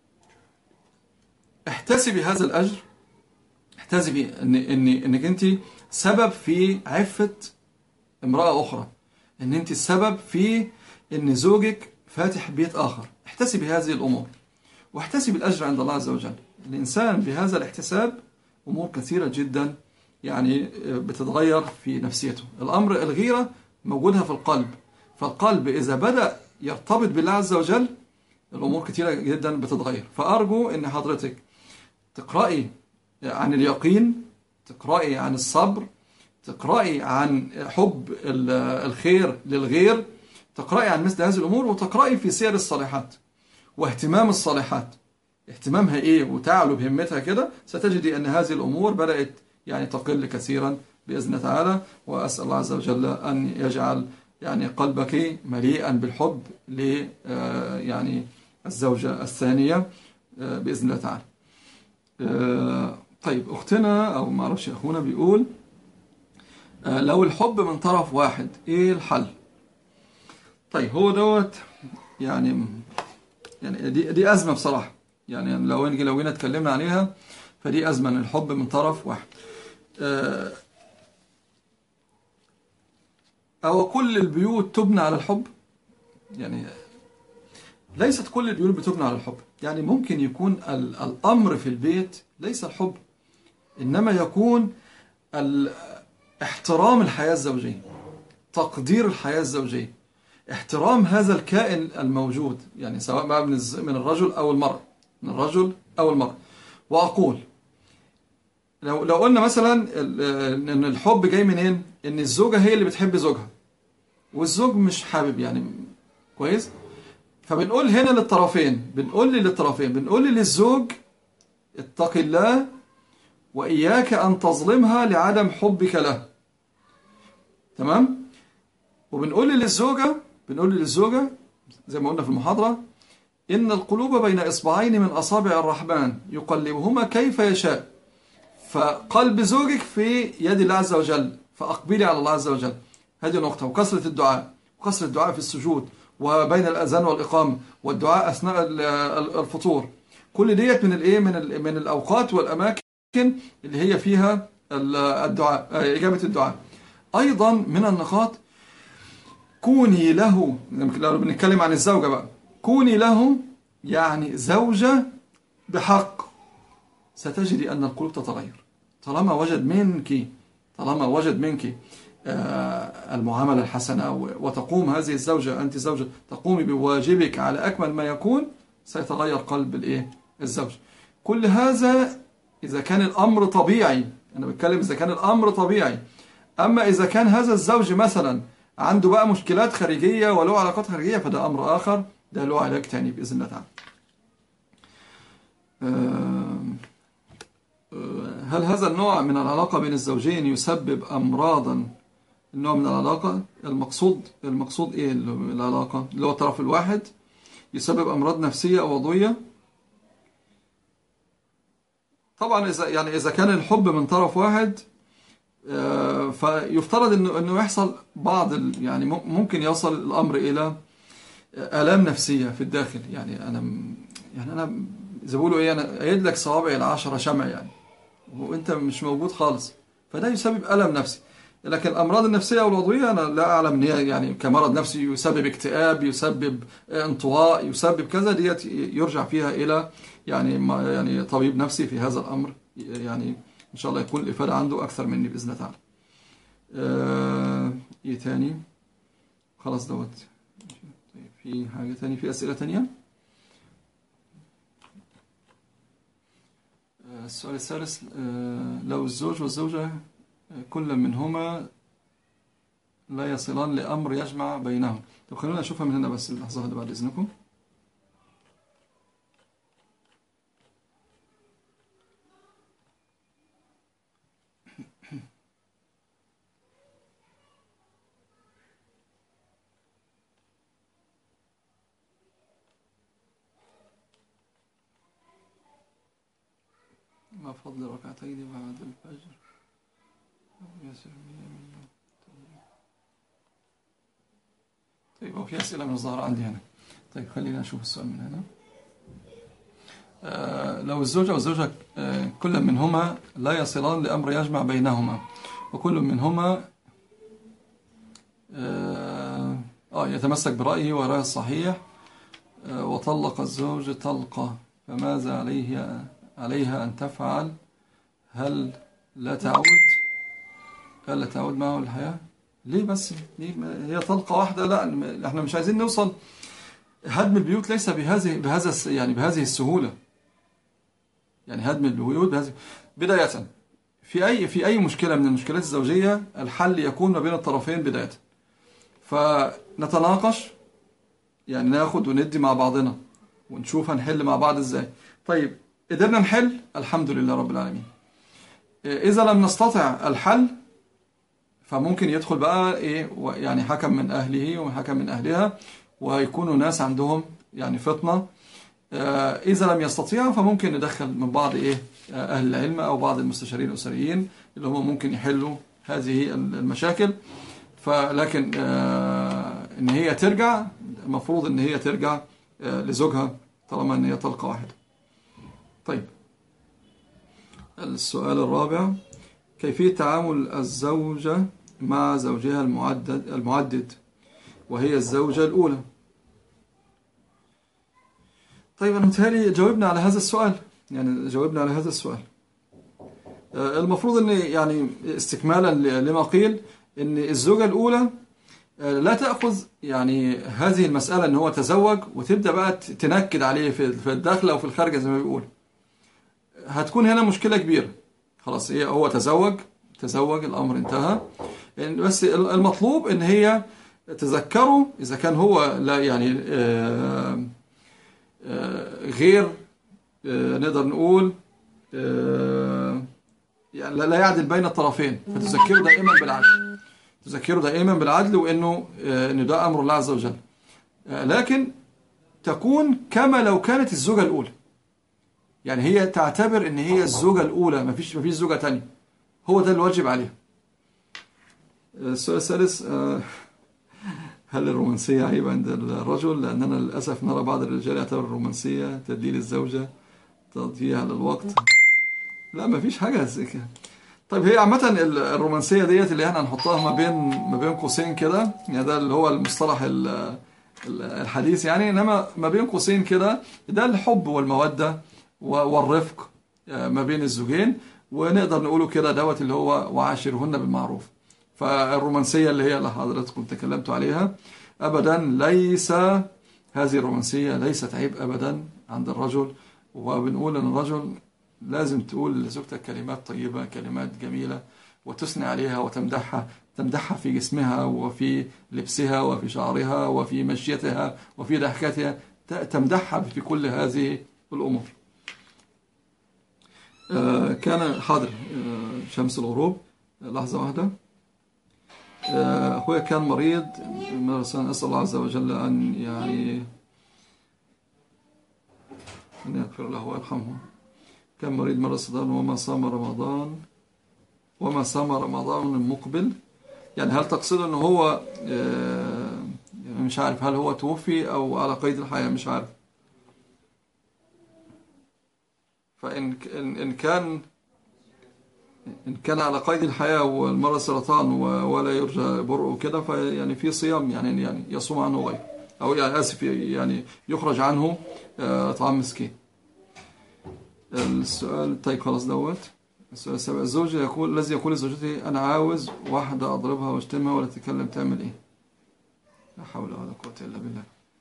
احتسبي هذا الأجر، احتسبي ان ان انك انت سبب في عفة امرأة أخرى، ان انت السبب في ان زوجك فاتح بيت آخر. احتسبي هذه الأمور واحتسبي الأجر عند الله عز وجل. الإنسان بهذا الاحتساب أمور كثيرة جدا يعني بتتغير في نفسيته. الأمر الغيرة موجودها في القلب، فالقلب إذا بدأ يرتبط بالله عز وجل الأمور كثيرة جدا بتتغير. فأرجو أن حضرتك تقرأي عن اليقين، تقرأي عن الصبر، تقرأي عن حب الخير للغير، تقرأي عن مثل هذه الأمور، وتقرأي في سير الصالحات واهتمام الصالحات اهتمامها إيه وتعلو بهمتها كده، ستجدي أن هذه الأمور بدأت يعني تقل كثيرا بإذن الله تعالى. وأسأل الله عز وجل أن يجعل يعني قلبك مليئا بالحب ل يعني الزوجة الثانية بإذن الله تعالى. طيب أختنا أو ما أعرفش أخونا بيقول لو الحب من طرف واحد إيه الحل؟ طيب هو دوت يعني يعني دي دي أزمة بصراحة. يعني لو لو جينا اتكلمنا عليها فدي أزمة، الحب من طرف واحد. أو كل البيوت تبنى على الحب؟ يعني ليست كل البيوت بتبنى على الحب. يعني ممكن يكون الأمر في البيت ليس الحب، إنما يكون احترام الحياة الزوجية، تقدير الحياة الزوجية، احترام هذا الكائن الموجود، يعني سواء بقى من الرجل أو المرأة، من الرجل أو المرأة. وأقول لو لو قلنا مثلا إن الحب جاي منين؟ إن الزوجة هي اللي بتحب زوجها والزوج مش حابب، يعني كويس. فبنقول هنا للطرفين، بنقول للطرفين بنقول للزوج اتق الله وإياك أن تظلمها لعدم حبك له. تمام. وبنقول للزوجة بنقول للزوجة زي ما قلنا في المحاضرة إن القلوب بين إصبعين من أصابع الرحمن يقلبهما كيف يشاء. فقلب زوجك في يد الله عز وجل، فأقبلي على الله عز وجل. هذه نقطة. وكثرة الدعاء، وكثرة الدعاء في السجود وبين الأذان والإقامة، والدعاء أثناء الفطور. كل ديت من الإيه من من الأوقات والأماكن اللي هي فيها الدعاء، إجابة الدعاء. أيضا من النقاط كوني له، لو بنتكلم عن الزوجة بقى، كوني له يعني زوجة بحق، ستجدي أن القلوب تتغير طالما وجد منك طالما وجد منك المعاملة الحسنة، وتقوم هذه الزوجة، أنت زوجة تقومي بواجبك على أكمل ما يكون، سيتغير قلب الإيه الزوج. كل هذا إذا كان الأمر طبيعي، أنا بتكلم إذا كان الأمر طبيعي. أما إذا كان هذا الزوج مثلا عنده بقى مشكلات خارجية وله علاقات خارجية، فده أمر آخر، ده له علاج تاني بإذن الله تعالى. هل هذا النوع من العلاقة بين الزوجين يسبب أمراضا؟ النوع من العلاقة المقصود المقصود إيه العلاقة اللي هو الطرف الواحد يسبب أمراض نفسية أو عضوية؟ طبعا إذا يعني إذا كان الحب من طرف واحد، آه، فيفترض إنه إنه يحصل بعض ال- يعني مم- ممكن يوصل الأمر إلى آلام نفسية في الداخل. يعني أنا م- يعني أنا زي ما بيقولوا إيه، أنا أيد لك صوابعي العشرة شمع يعني، وأنت مش موجود خالص، فده يسبب ألم نفسي. لكن الأمراض النفسية أو العضوية أنا لا أعلم إن هي يعني كمرض نفسي يسبب اكتئاب، يسبب انطواء، يسبب كذا، ديت يرجع فيها إلى يعني ما يعني طبيب نفسي في هذا الأمر، يعني إن شاء الله يكون الإفادة عنده أكثر مني بإذن الله تعالى. آه، إيه تاني؟ خلاص دوت. طيب في حاجة تاني، في أسئلة تانية؟ آه، السؤال الثالث، آه، لو الزوج والزوجة آه، كل منهما لا يصلان لأمر يجمع بينهم. طب خلونا نشوفها من هنا بس اللحظة اللي بعد إذنكم. ما فضل ركعتين بعد الفجر؟ ياسر مية مية. طيب هو في أسئلة من الظاهر عندي هنا. طيب خلينا نشوف السؤال من هنا. آه، لو الزوج أو الزوجة آه، كل منهما لا يصلان لأمر يجمع بينهما، وكل منهما آه آه، يتمسك برأيه ورأيه الصحيح، آه، وطلق الزوج طلقة، فماذا عليه عليها أن تفعل؟ هل لا تعود هل لا تعود معه الحياة؟ ليه بس؟ ليه؟ ما- هي طلقة واحدة؟ لا، احنا مش عايزين نوصل. هدم البيوت ليس بهذه بهذا الس- يعني بهذه السهولة. يعني هدم البيوت بهذه بداية، في أي في أي مشكلة من المشكلات الزوجية الحل يكون ما بين الطرفين بداية. فنتناقش، يعني ناخد وندي مع بعضنا ونشوف هنحل مع بعض ازاي. طيب قدرنا نحل، الحمد لله رب العالمين. إذا لم نستطع الحل، فممكن يدخل بقى إيه و- يعني حكم من أهله وحكم من أهلها، وهيكونوا ناس عندهم يعني فطنة. آه، إذا لم يستطيع فممكن ندخل من بعض إيه آه، أهل العلم أو بعض المستشارين الأسريين اللي هم ممكن يحلوا هذه المشاكل. فلكن آه، إن هي ترجع، المفروض إن هي ترجع آه، لزوجها طالما إن هي طلقة واحدة. طيب السؤال الرابع، كيفية تعامل الزوجة مع زوجها المعدد المعدد وهي الزوجة الأولى؟ طيب أنا متهيألي جاوبنا على هذا السؤال، يعني جاوبنا على هذا السؤال. آه، المفروض أن يعني استكمالا ل- لما قيل، أن الزوجة الأولى آه، لا تأخذ يعني هذه المسألة أن هو تزوج وتبدأ بقى ت- تنكد عليه في في الداخل أو في الخارج زي ما بيقول. هتكون هنا مشكلة كبيرة. خلاص، هي هو تزوج تزوج الأمر انتهى. يعني بس المطلوب ان هي تذكره اذا كان هو لا يعني آه، آه، غير آه، نقدر نقول آه، يعني لا لا يعدل بين الطرفين، فتذكره دائما بالعدل. تذكره دائما بالعدل، وانه آه، ان ده امر الله عز وجل. آه، لكن تكون كما لو كانت الزوجة الاولى. يعني هي تعتبر ان هي الزوجة الاولى، مفيش مفيش زوجة تانية. هو ده الواجب عليها. آه، السؤال الثالث، آه، هل الرومانسية عيب عند الرجل؟ لأننا للأسف نرى بعض الرجال يعتبر الرومانسية تدليل الزوجة، تضييع للوقت. لا، ما فيش حاجة زي كده. طيب هي عامة ال- الرومانسية ديت اللي احنا هنحطها ما بين ما بين قوسين كده، يعني ده اللي هو المصطلح ال- ال- الحديث يعني، انما ما بين قوسين كده ده الحب والمودة و- والرفق آه، ما بين الزوجين. ونقدر نقوله كده دوت اللي هو وعاشرهن بالمعروف. فالرومانسية اللي هي اللي حضرتكم تكلمتوا عليها أبدا ليس هذه الرومانسية ليست عيب أبدا عند الرجل. وبنقول أن الرجل لازم تقول لزوجتك كلمات طيبة، كلمات جميلة، وتثني عليها وتمدحها، تمدحها في جسمها وفي لبسها وفي شعرها وفي مشيتها وفي ضحكتها، ت- تمدحها في كل هذه الأمور. آه، كان حاضر آه، شمس الغروب. لحظة واحدة. آه، أخويا كان مريض، أسأل الله عز وجل أن يعني أن يغفر له ويرحمه. كان مريض مرة صدام وما صام رمضان وما صام رمضان المقبل. يعني هل تقصد أنه هو مش عارف هل هو توفي أو على قيد الحياة، مش عارف. فإن إن كان إن كان على قيد الحياة والمرض سرطان ولا يرجى برؤه كده، فيعني في صيام يعني يعني يصوم عنه غيره، أو يعني آسف يعني يخرج عنه طعام مسكين. السؤال طيب خلاص دوت. السؤال السابع، الزوج يقول الذي يقول لزوجته أنا عاوز واحدة أضربها واشتمها ولا تتكلم، تعمل إيه؟ لا حول ولا قوة إلا بالله.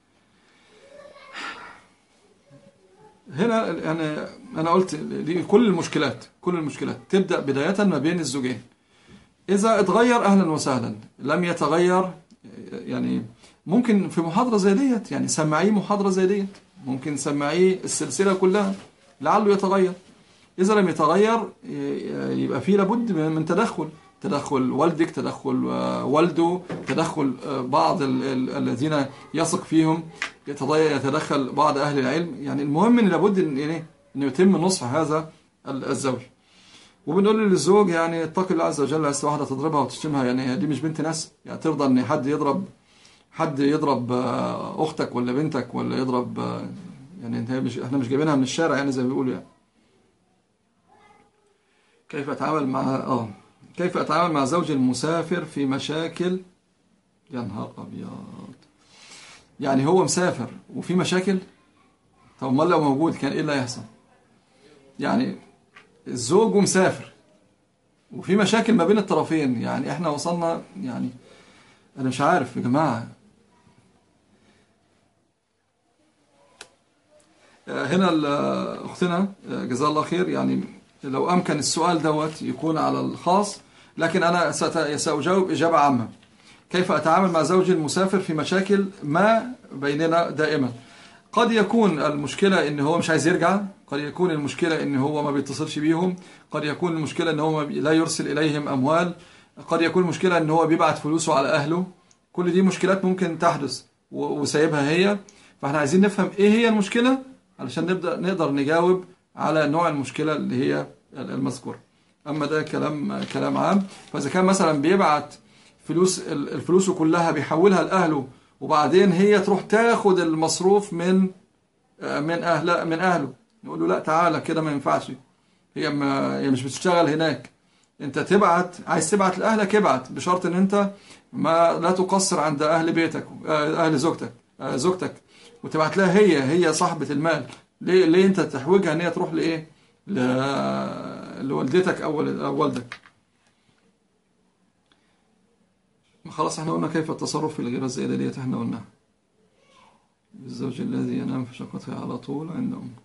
هنا يعني أنا قلت دي كل المشكلات كل المشكلات تبدأ بداية ما بين الزوجين. إذا اتغير أهلا وسهلا، لم يتغير يعني ممكن في محاضرة زي ديت يعني سمعيه محاضرة زي ديت، ممكن سمعيه السلسلة كلها لعله يتغير. إذا لم يتغير يبقى فيه لابد من تدخل تدخل والدك، تدخل والده، تدخل بعض الذين يثق فيهم، يتدخل بعض أهل العلم. يعني المهم إن لابد إن إنه يتم نصح هذا الزوج. وبنقول للزوج يعني اتق الله عز وجل، عايز واحدة تضربها وتشتمها يعني دي مش بنت ناس، يعني ترضى إن حد يضرب حد يضرب أختك ولا بنتك ولا يضرب يعني مش احنا مش جايبينها من الشارع يعني زي ما بيقولوا يعني. كيف أتعامل مع آه كيف أتعامل مع زوجي المسافر في مشاكل؟ يا نهار أبيض، يعني هو مسافر وفي مشاكل؟ طب ما لو موجود كان إيه اللي هيحصل؟ يعني الزوج مسافر وفي مشاكل ما بين الطرفين، يعني إحنا وصلنا يعني أنا مش عارف يا جماعة. هنا أختنا جزاها الله خير، يعني لو أمكن السؤال دوت يكون على الخاص، لكن أنا سأجاوب إجابة عامة. كيف أتعامل مع زوجي المسافر في مشاكل ما بيننا دائما؟ قد يكون المشكلة إن هو مش عايز يرجع، قد يكون المشكلة إن هو ما بيتصلش بيهم، قد يكون المشكلة إن هو لا يرسل إليهم أموال، قد يكون المشكلة إن هو بيبعت فلوسه على أهله. كل دي مشكلات ممكن تحدث وسايبها هي. فإحنا عايزين نفهم إيه هي المشكلة علشان نبدأ نقدر نجاوب على نوع المشكلة اللي هي المذكورة. أما ده كلام كلام عام. فإذا كان مثلا بيبعت فلوس الفلوس كلها بيحولها لأهله، وبعدين هي تروح تاخد المصروف من من أهله من أهله نقول له لا تعالى كده ما ينفعش، هي ما هي مش بتشتغل هناك، أنت تبعت عايز تبعت لأهلك ابعت، بشرط إن أنت ما لا تقصر عند أهل بيتك أهل زوجتك زوجتك وتبعت لها هي هي صاحبة المال. ليه ليه أنت تحوجها إن هي تروح لإيه لوالدتك أو والدك؟ خلاص احنا قلنا كيف التصرف في الغيرة الزائدة ديت احنا قلنا. الزوج الذي ينام في شقته على طول عند أمه.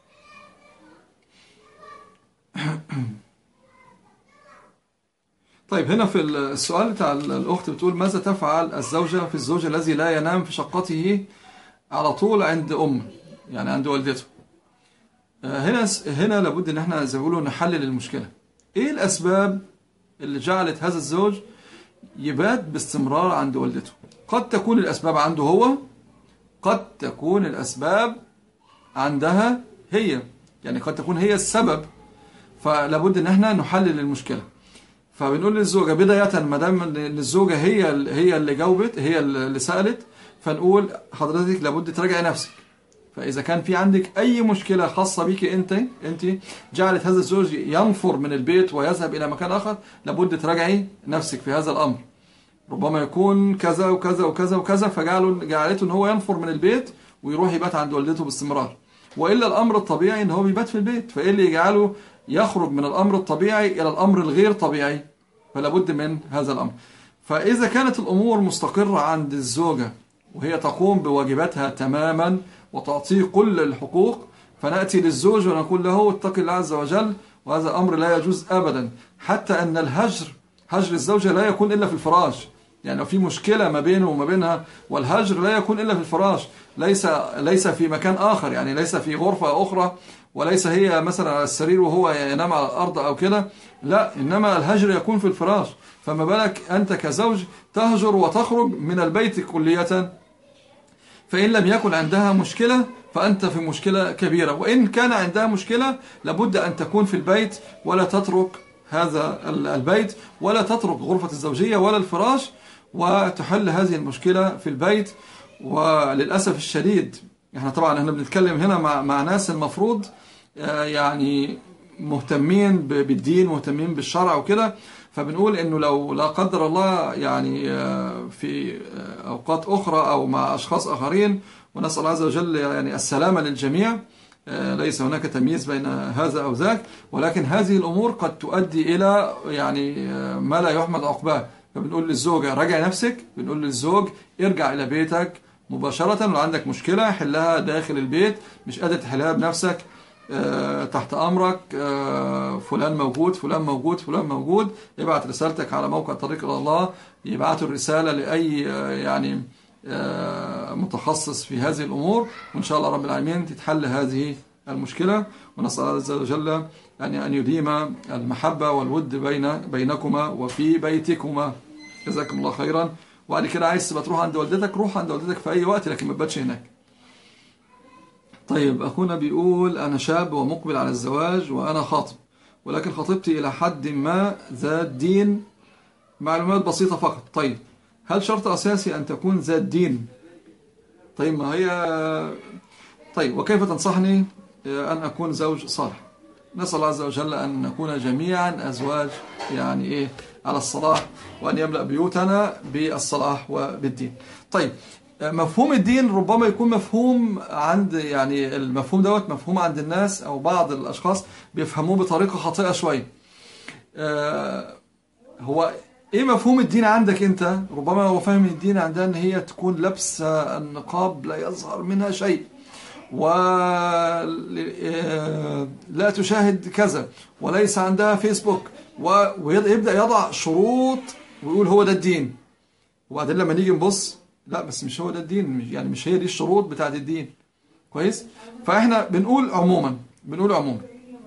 طيب هنا في السؤال بتاع الأخت بتقول ماذا تفعل الزوجة في الزوج الذي لا ينام في شقته على طول عند أمه، يعني عند والدته؟ هنا هنا لابد ان احنا زي ما بيقولوا نحلل المشكلة. ايه الأسباب اللي جعلت هذا الزوج يبات باستمرار عند والدته؟ قد تكون الأسباب عنده هو، قد تكون الأسباب عندها هي، يعني قد تكون هي السبب. فلابد ان احنا نحلل المشكلة. فبنقول للزوجة بداية ما دام ان الزوجة هي هي اللي جاوبت، هي اللي سألت، فنقول حضرتك لابد تراجعي نفسك. فإذا كان في عندك أي مشكلة خاصة بك أنت أنت جعلت هذا الزوج ينفر من البيت ويذهب إلى مكان آخر، لابد تراجعي نفسك في هذا الأمر. ربما يكون كذا وكذا وكذا وكذا فجعله جعلته ان هو ينفر من البيت ويروح يبات عند والدته باستمرار، والا الامر الطبيعي ان هو بيبات في البيت. فايه اللي يجعله يخرج من الامر الطبيعي الى الامر الغير طبيعي؟ فلا بد من هذا الامر. فاذا كانت الامور مستقره عند الزوجه وهي تقوم بواجباتها تماما وتعطيه كل الحقوق، فناتي للزوج ونقول له اتق الله عز وجل. وهذا امر لا يجوز ابدا، حتى ان الهجر هجر الزوجه لا يكون الا في الفراش. يعني لو في مشكلة ما بينه وما بينها، والهجر لا يكون إلا في الفراش، ليس ليس في مكان آخر، يعني ليس في غرفة أخرى، وليس هي مثلا على السرير وهو ينام على الأرض أو كده، لا، إنما الهجر يكون في الفراش. فما بالك أنت كزوج تهجر وتخرج من البيت كلية؟ فإن لم يكن عندها مشكلة فأنت في مشكلة كبيرة، وإن كان عندها مشكلة لابد أن تكون في البيت ولا تترك هذا البيت ولا تترك غرفة الزوجية ولا الفراش، وتحل هذه المشكلة في البيت. وللأسف الشديد احنا طبعا احنا بنتكلم هنا مع, مع ناس المفروض يعني مهتمين بالدين مهتمين بالشرع وكده، فبنقول انه لو لا قدر الله يعني في اوقات اخرى او مع اشخاص اخرين، ونسأل الله عز وجل يعني السلامة للجميع، ليس هناك تمييز بين هذا او ذاك، ولكن هذه الامور قد تؤدي الى يعني ما لا يحمد عقباه. فبنقول للزوجة راجع نفسك، بنقول للزوج ارجع الى بيتك مباشرة، لو عندك مشكلة حلها داخل البيت، مش قادر تحلها بنفسك أه تحت أمرك، أه فلان موجود فلان موجود فلان موجود، ابعت رسالتك على موقع طريق إلى الله، يبعتوا الرسالة لأي أه يعني أه متخصص في هذه الأمور، وإن شاء الله رب العالمين تتحل هذه المشكلة. ونسأل الله عز وجل يعني أن يديم المحبة والود بين بينكما وفي بيتكما. جزاكم الله خيرا. وبعد كده عايز تبقى تروح عند والدتك، روح عند والدتك في أي وقت، لكن ما تباتش هناك. طيب أخونا بيقول أنا شاب ومقبل على الزواج وأنا خاطب، ولكن خطيبتي إلى حد ما ذات دين، معلومات بسيطة فقط. طيب هل شرط أساسي أن تكون ذات دين؟ طيب ما هي طيب وكيف تنصحني أن أكون زوج صالح؟ نسأل الله عز وجل أن نكون جميعا أزواج يعني إيه على الصلاح، وأن يملأ بيوتنا بالصلاح وبالدين. طيب مفهوم الدين ربما يكون مفهوم عند يعني المفهوم دوت مفهوم عند الناس أو بعض الأشخاص بيفهموه بطريقة خاطئة شوية. آه هو إيه مفهوم الدين عندك أنت؟ ربما هو فهم الدين عندها أن هي تكون لابسة النقاب لا يظهر منها شيء، ولا تشاهد كذا، وليس عندها فيسبوك، ويبدأ يضع شروط ويقول هو ده الدين. وبعدين لما نيجي نبص لا بس مش هو ده الدين، يعني مش هي دي الشروط بتاعت الدين. كويس. فاحنا بنقول عموما بنقول عموما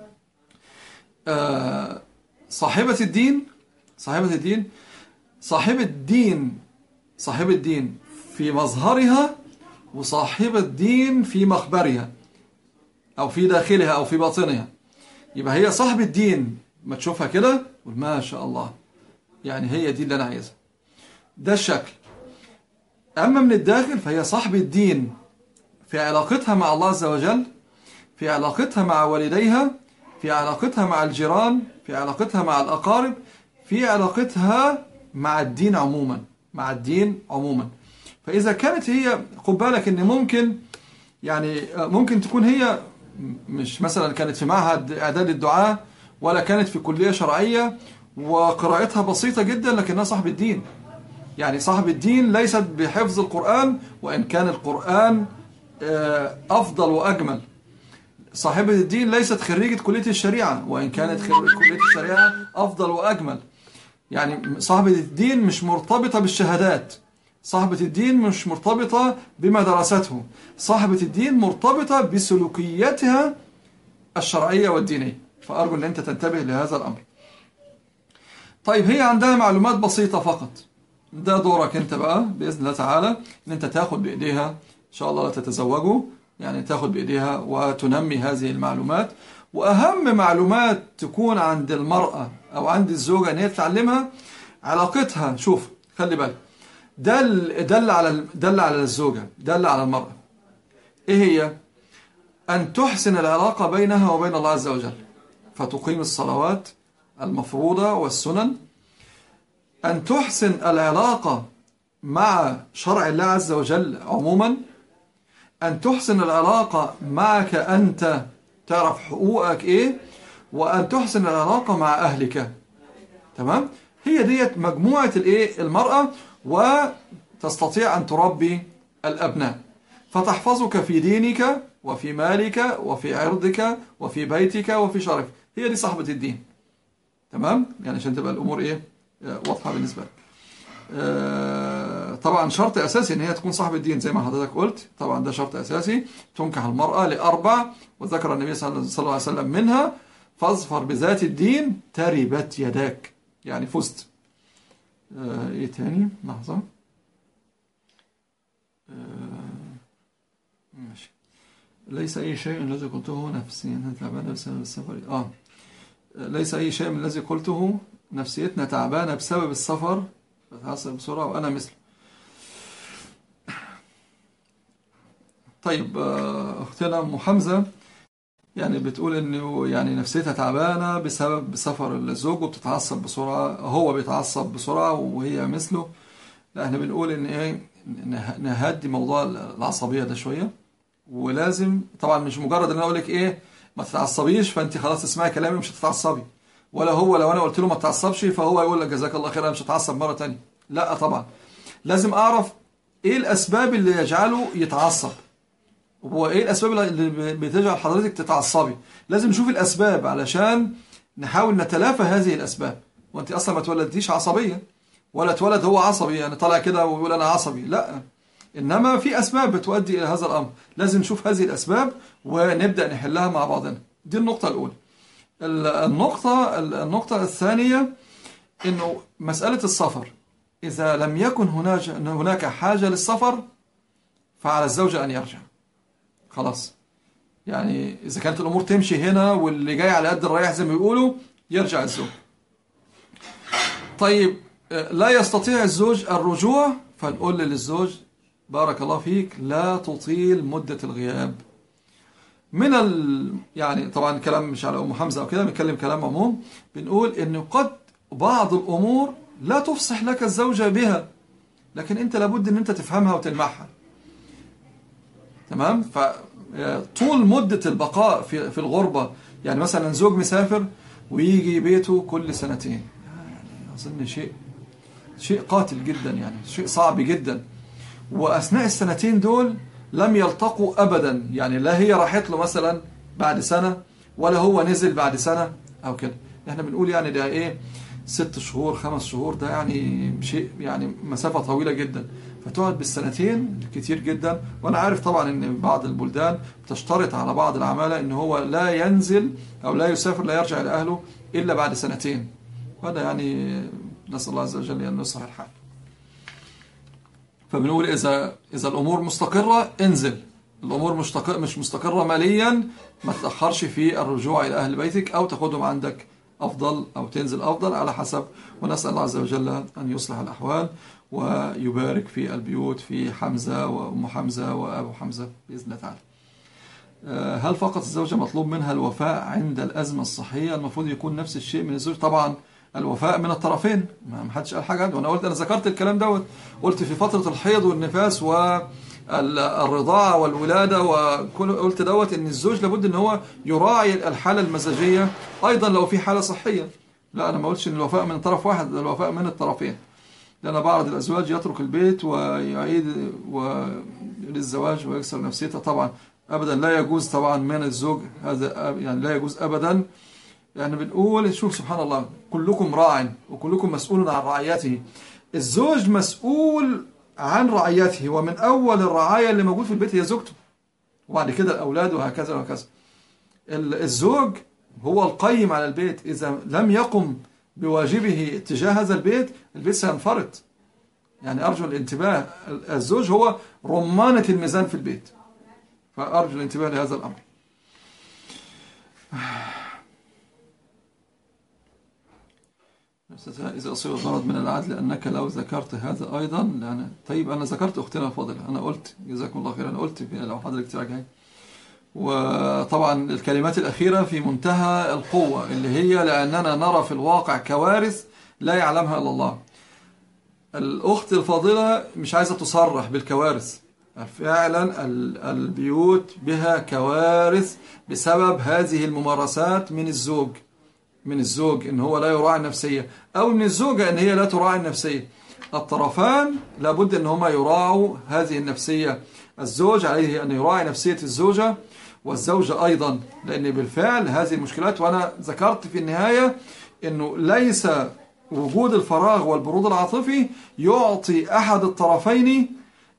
آه صاحبة الدين صاحبة الدين صاحبة الدين صاحبة الدين في مظهرها، وصاحبة الدين في مخبرها أو في داخلها أو في باطنها. يبقى هي صاحبة الدين، ما تشوفها كده ما شاء الله يعني هي دي اللي أنا عايزها، ده الشكل. أما من الداخل فهي صاحبة الدين في علاقتها مع الله عز وجل، في علاقتها مع والديها، في علاقتها مع الجيران، في علاقتها مع الأقارب، في علاقتها مع الدين عموما مع الدين عموما. فإذا كانت هي خد بالك إن ممكن يعني ممكن تكون هي مش مثلا كانت في معهد إعداد الدعاء ولا كانت في كلية شرعية وقراءتها بسيطة جدا، لكنها صاحب الدين. يعني صاحب الدين ليست بحفظ القرآن وإن كان القرآن أفضل وأجمل. صاحبة الدين ليست خريجة كلية الشريعة وإن كانت كلية الشريعة أفضل وأجمل. يعني صاحبة الدين مش مرتبطة بالشهادات، صاحبة الدين مش مرتبطة بما درسته، صاحبة الدين مرتبطة بسلوكياتها الشرعية والدينية. فأرجو أن أنت تنتبه لهذا الأمر. طيب هي عندها معلومات بسيطة فقط، ده دورك أنت بقى بإذن الله تعالى أن أنت تاخد بإيديها إن شاء الله لا تتزوجوا، يعني تاخد بإيديها وتنمي هذه المعلومات. وأهم معلومات تكون عند المرأة أو عند الزوجة أن هي تتعلمها علاقتها. شوف خلي بالك، دل دل على دل على الزوجة، دل على المرأة. إيه هي؟ أن تحسن العلاقة بينها وبين الله عز وجل، فتقيم الصلوات المفروضة والسنن، أن تحسن العلاقة مع شرع الله عز وجل عموما، أن تحسن العلاقة معك أنت تعرف حقوقك إيه، وأن تحسن العلاقة مع أهلك. تمام؟ هي ديت مجموعة الإيه المرأة، وتستطيع أن تربي الأبناء فتحفظك في دينك وفي مالك وفي عرضك وفي بيتك وفي شرفك. هي دي صاحبة الدين. تمام؟ يعني عشان تبقى الأمور إيه واضحة بالنسبة لك. آه طبعا شرط أساسي إن هي تكون صاحبة الدين زي ما حضرتك قلت، طبعا ده شرط أساسي. تنكح المرأة لأربع، وذكر النبي صلى الله عليه وسلم منها فاظفر بذات الدين تربت يداك، يعني فزت. آه ايه تاني لحظة. آه ليس أي شيء الذي قلته نفسيتنا تعبانة بسبب السفر. آه ليس أي شيء من الذي قلته نفسيتنا تعبانة بسبب السفر فتحصل بسرعة وأنا مثل. طيب أختنا أم حمزة يعني بتقول إنه يعني نفسيتها تعبانة بسبب سفر الزوج وبتتعصب بسرعة، هو بيتعصب بسرعة وهي مثله. لا احنا بنقول إن إيه، نهدي موضوع العصبية ده شوية. ولازم طبعا مش مجرد ان انا اقول لك ايه ما تتعصبيش فانت خلاص تسمعي كلامي مش هتتعصبي، ولا هو لو انا قلت له ما تتعصبش فهو يقول لك جزاك الله خير انا مش هتعصب مره ثانيه. لا طبعا لازم اعرف ايه الاسباب اللي يجعله يتعصب، وايه الاسباب اللي بتجعل حضرتك تتعصبي. لازم نشوف الاسباب علشان نحاول نتلافى هذه الاسباب. وانت اصلا ما تولدتيش عصبيه ولا اتولد هو عصبي يعني طالع كده ويقول انا عصبي، لا، إنما في أسباب بتؤدي إلى هذا الأمر. لازم نشوف هذه الأسباب ونبدأ نحلها مع بعضنا. دي النقطة الأولى. النقطة النقطة الثانية إنه مسألة السفر، إذا لم يكن هناك هناك حاجة للسفر فعلى الزوجة أن يرجع. خلاص يعني إذا كانت الأمور تمشي هنا واللي جاي على قد الريح زي ما بيقولوا يرجع الزوج. طيب لا يستطيع الزوج الرجوع فنقول للزوج بارك الله فيك لا تطيل مدة الغياب. من ال... يعني طبعا كلام مش على أم حمزة أو كده، بنتكلم كلام عموم. بنقول إنه قد بعض الأمور لا تفصح لك الزوجة بها، لكن أنت لابد إن أنت تفهمها وتلمحها. تمام؟ فطول مدة البقاء في في الغربة، يعني مثلا زوج مسافر ويجي بيته كل سنتين، يعني أظن شيء شيء قاتل جدا، يعني شيء صعب جدا. وأثناء السنتين دول لم يلتقوا أبدا، يعني لا هي راحت له مثلا بعد سنة ولا هو نزل بعد سنة أو كده. احنا بنقول يعني ده ايه ست شهور خمس شهور، ده يعني شيء يعني مسافة طويلة جدا. فتقعد بالسنتين كتير جدا. وأنا عارف طبعا ان بعض البلدان بتشترط على بعض العمالة ان هو لا ينزل أو لا يسافر لا يرجع لأهله إلا بعد سنتين. وهذا يعني نسأل الله عز وجل أن يصلح الحال. فبنقول إذا إذا الأمور مستقرة انزل، الأمور مستقر مش مستقرة ماليا ما تتأخرش في الرجوع إلى أهل بيتك أو تاخدهم عندك أفضل أو تنزل أفضل على حسب. ونسأل الله عز وجل أن يصلح الأحوال ويبارك في البيوت في حمزة وأم حمزة وأبو حمزة بإذن الله تعالى. هل فقط الزوجة مطلوب منها الوفاء عند الأزمة الصحية؟ المفروض يكون نفس الشيء من الزوج. طبعا الوفاء من الطرفين، ما حدش قال حاجة. وانا قلت انا ذكرت الكلام دوت، قلت في فترة الحيض والنفاس والرضاعة والولادة وكل قلت دوت ان الزوج لابد ان هو يراعي الحالة المزاجية ايضا لو في حالة صحية. لا انا ما قلتش ان الوفاء من طرف واحد، الوفاء من الطرفين. لان بعض الازواج يترك البيت ويعيد للزواج ويكسر نفسيته. طبعا ابدا لا يجوز طبعا من الزوج هذا، يعني لا يجوز ابدا. يعني بنقول شوف سبحان الله كلكم راع وكلكم مسؤول عن رعيته. الزوج مسؤول عن رعيته، ومن أول الرعاية اللي موجود في البيت هي زوجته، وبعد كده الأولاد وهكذا وهكذا. الزوج هو القيم على البيت، إذا لم يقم بواجبه تجاه هذا البيت البيت سينفرط. يعني أرجو الانتباه، الزوج هو رمانة الميزان في البيت، فأرجو الانتباه لهذا الأمر. إذا أصيب الغرض من العدل أنك لو ذكرت هذا أيضا يعني. طيب أنا ذكرت أختنا الفاضلة، أنا قلت جزاكم الله خير، أنا قلت لو حضرتك تراجعي. وطبعا الكلمات الأخيرة في منتهى القوة اللي هي لأننا نرى في الواقع كوارث لا يعلمها إلا الله. الأخت الفاضلة مش عايزة تصرح بالكوارث، فعلا البيوت بها كوارث بسبب هذه الممارسات من الزوج من الزوج ان هو لا يراعي النفسية، او من الزوجة ان هي لا تراعي النفسية. الطرفان لابد ان هما يراعوا هذه النفسية. الزوج عليه ان يراعي نفسية الزوجة والزوجة ايضا، لان بالفعل هذه المشكلات. وانا ذكرت في النهاية انه ليس وجود الفراغ والبرود العاطفي يعطي احد الطرفين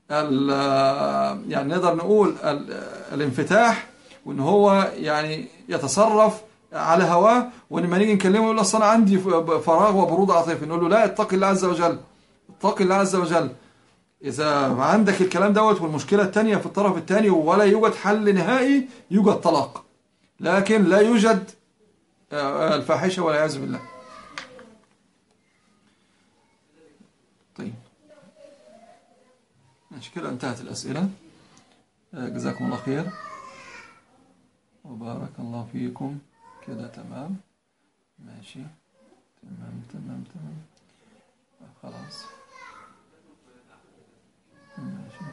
يعني نقدر نقول الانفتاح، وان هو يعني يتصرف على هواه. ولما نيجي نكلمه يقول اصل انا عندي فراغ وبرود عاطفي، نقول له لا، اتق الله عز وجل، اتق الله عز وجل. إذا عندك الكلام دوت والمشكلة التانية في الطرف التاني ولا يوجد حل نهائي، يوجد طلاق، لكن لا يوجد الفاحشة والعياذ بالله. طيب ماشي كده انتهت الأسئلة. جزاكم الله خير وبارك الله فيكم. كده تمام ماشي تمام تمام تمام خلاص ماشي.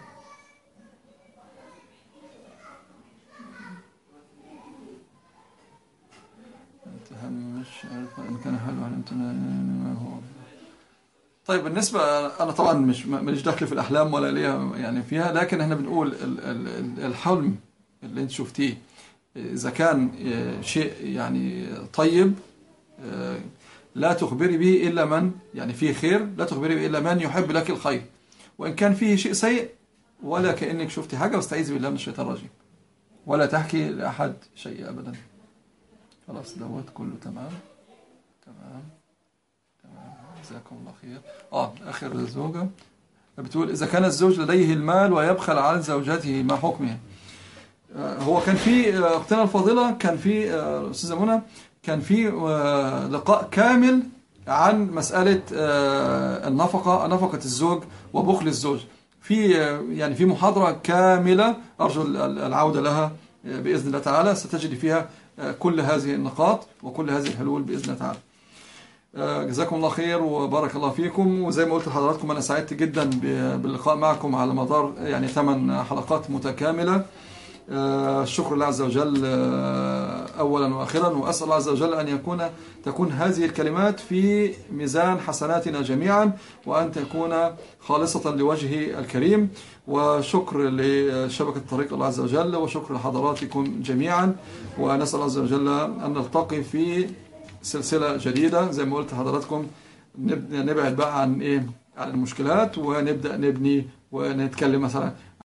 تهمش عارفة إن كان حلو علمت ما هو. طيب بالنسبة أنا طبعا مش ماليش دخل في الأحلام ولا ليها يعني فيها، لكن احنا بنقول الحلم اللي انت شفتيه إذا كان شيء يعني طيب لا تخبري به إلا من يعني فيه خير، لا تخبري به إلا من يحب لك الخير، وإن كان فيه شيء سيء ولا كأنك شفتي حاجة، واستعيذي بالله من الشيطان الرجيم ولا تحكي لأحد شيء أبدا. خلاص دوت كله تمام تمام تمام جزاكم الله خير. اه آخر الزوجة بتقول إذا كان الزوج لديه المال ويبخل عن زوجته ما حكمه؟ هو كان في اختنا الفاضلة كان في أستاذة منى كان في لقاء كامل عن مسألة النفقة نفقة الزوج وبخل الزوج، في يعني في محاضرة كاملة أرجو العودة لها بإذن الله تعالى، ستجد فيها كل هذه النقاط وكل هذه الحلول بإذن الله تعالى. جزاكم الله خير وبارك الله فيكم. وزي ما قلت لحضراتكم أنا سعدت جدا باللقاء معكم على مدار يعني ثمان حلقات متكاملة. الشكر لله عز وجل أولا وآخرا، وأسأل الله عز وجل أن يكون تكون هذه الكلمات في ميزان حسناتنا جميعا، وأن تكون خالصة لوجهه الكريم. وشكر لشبكة طريق الله عز وجل، وشكر لحضراتكم جميعا، ونسأل الله عز وجل أن نلتقي في سلسلة جديدة زي ما قلت لحضراتكم، نبعد بقى عن إيه عن المشكلات ونبدأ نبني ونتكلم مثلا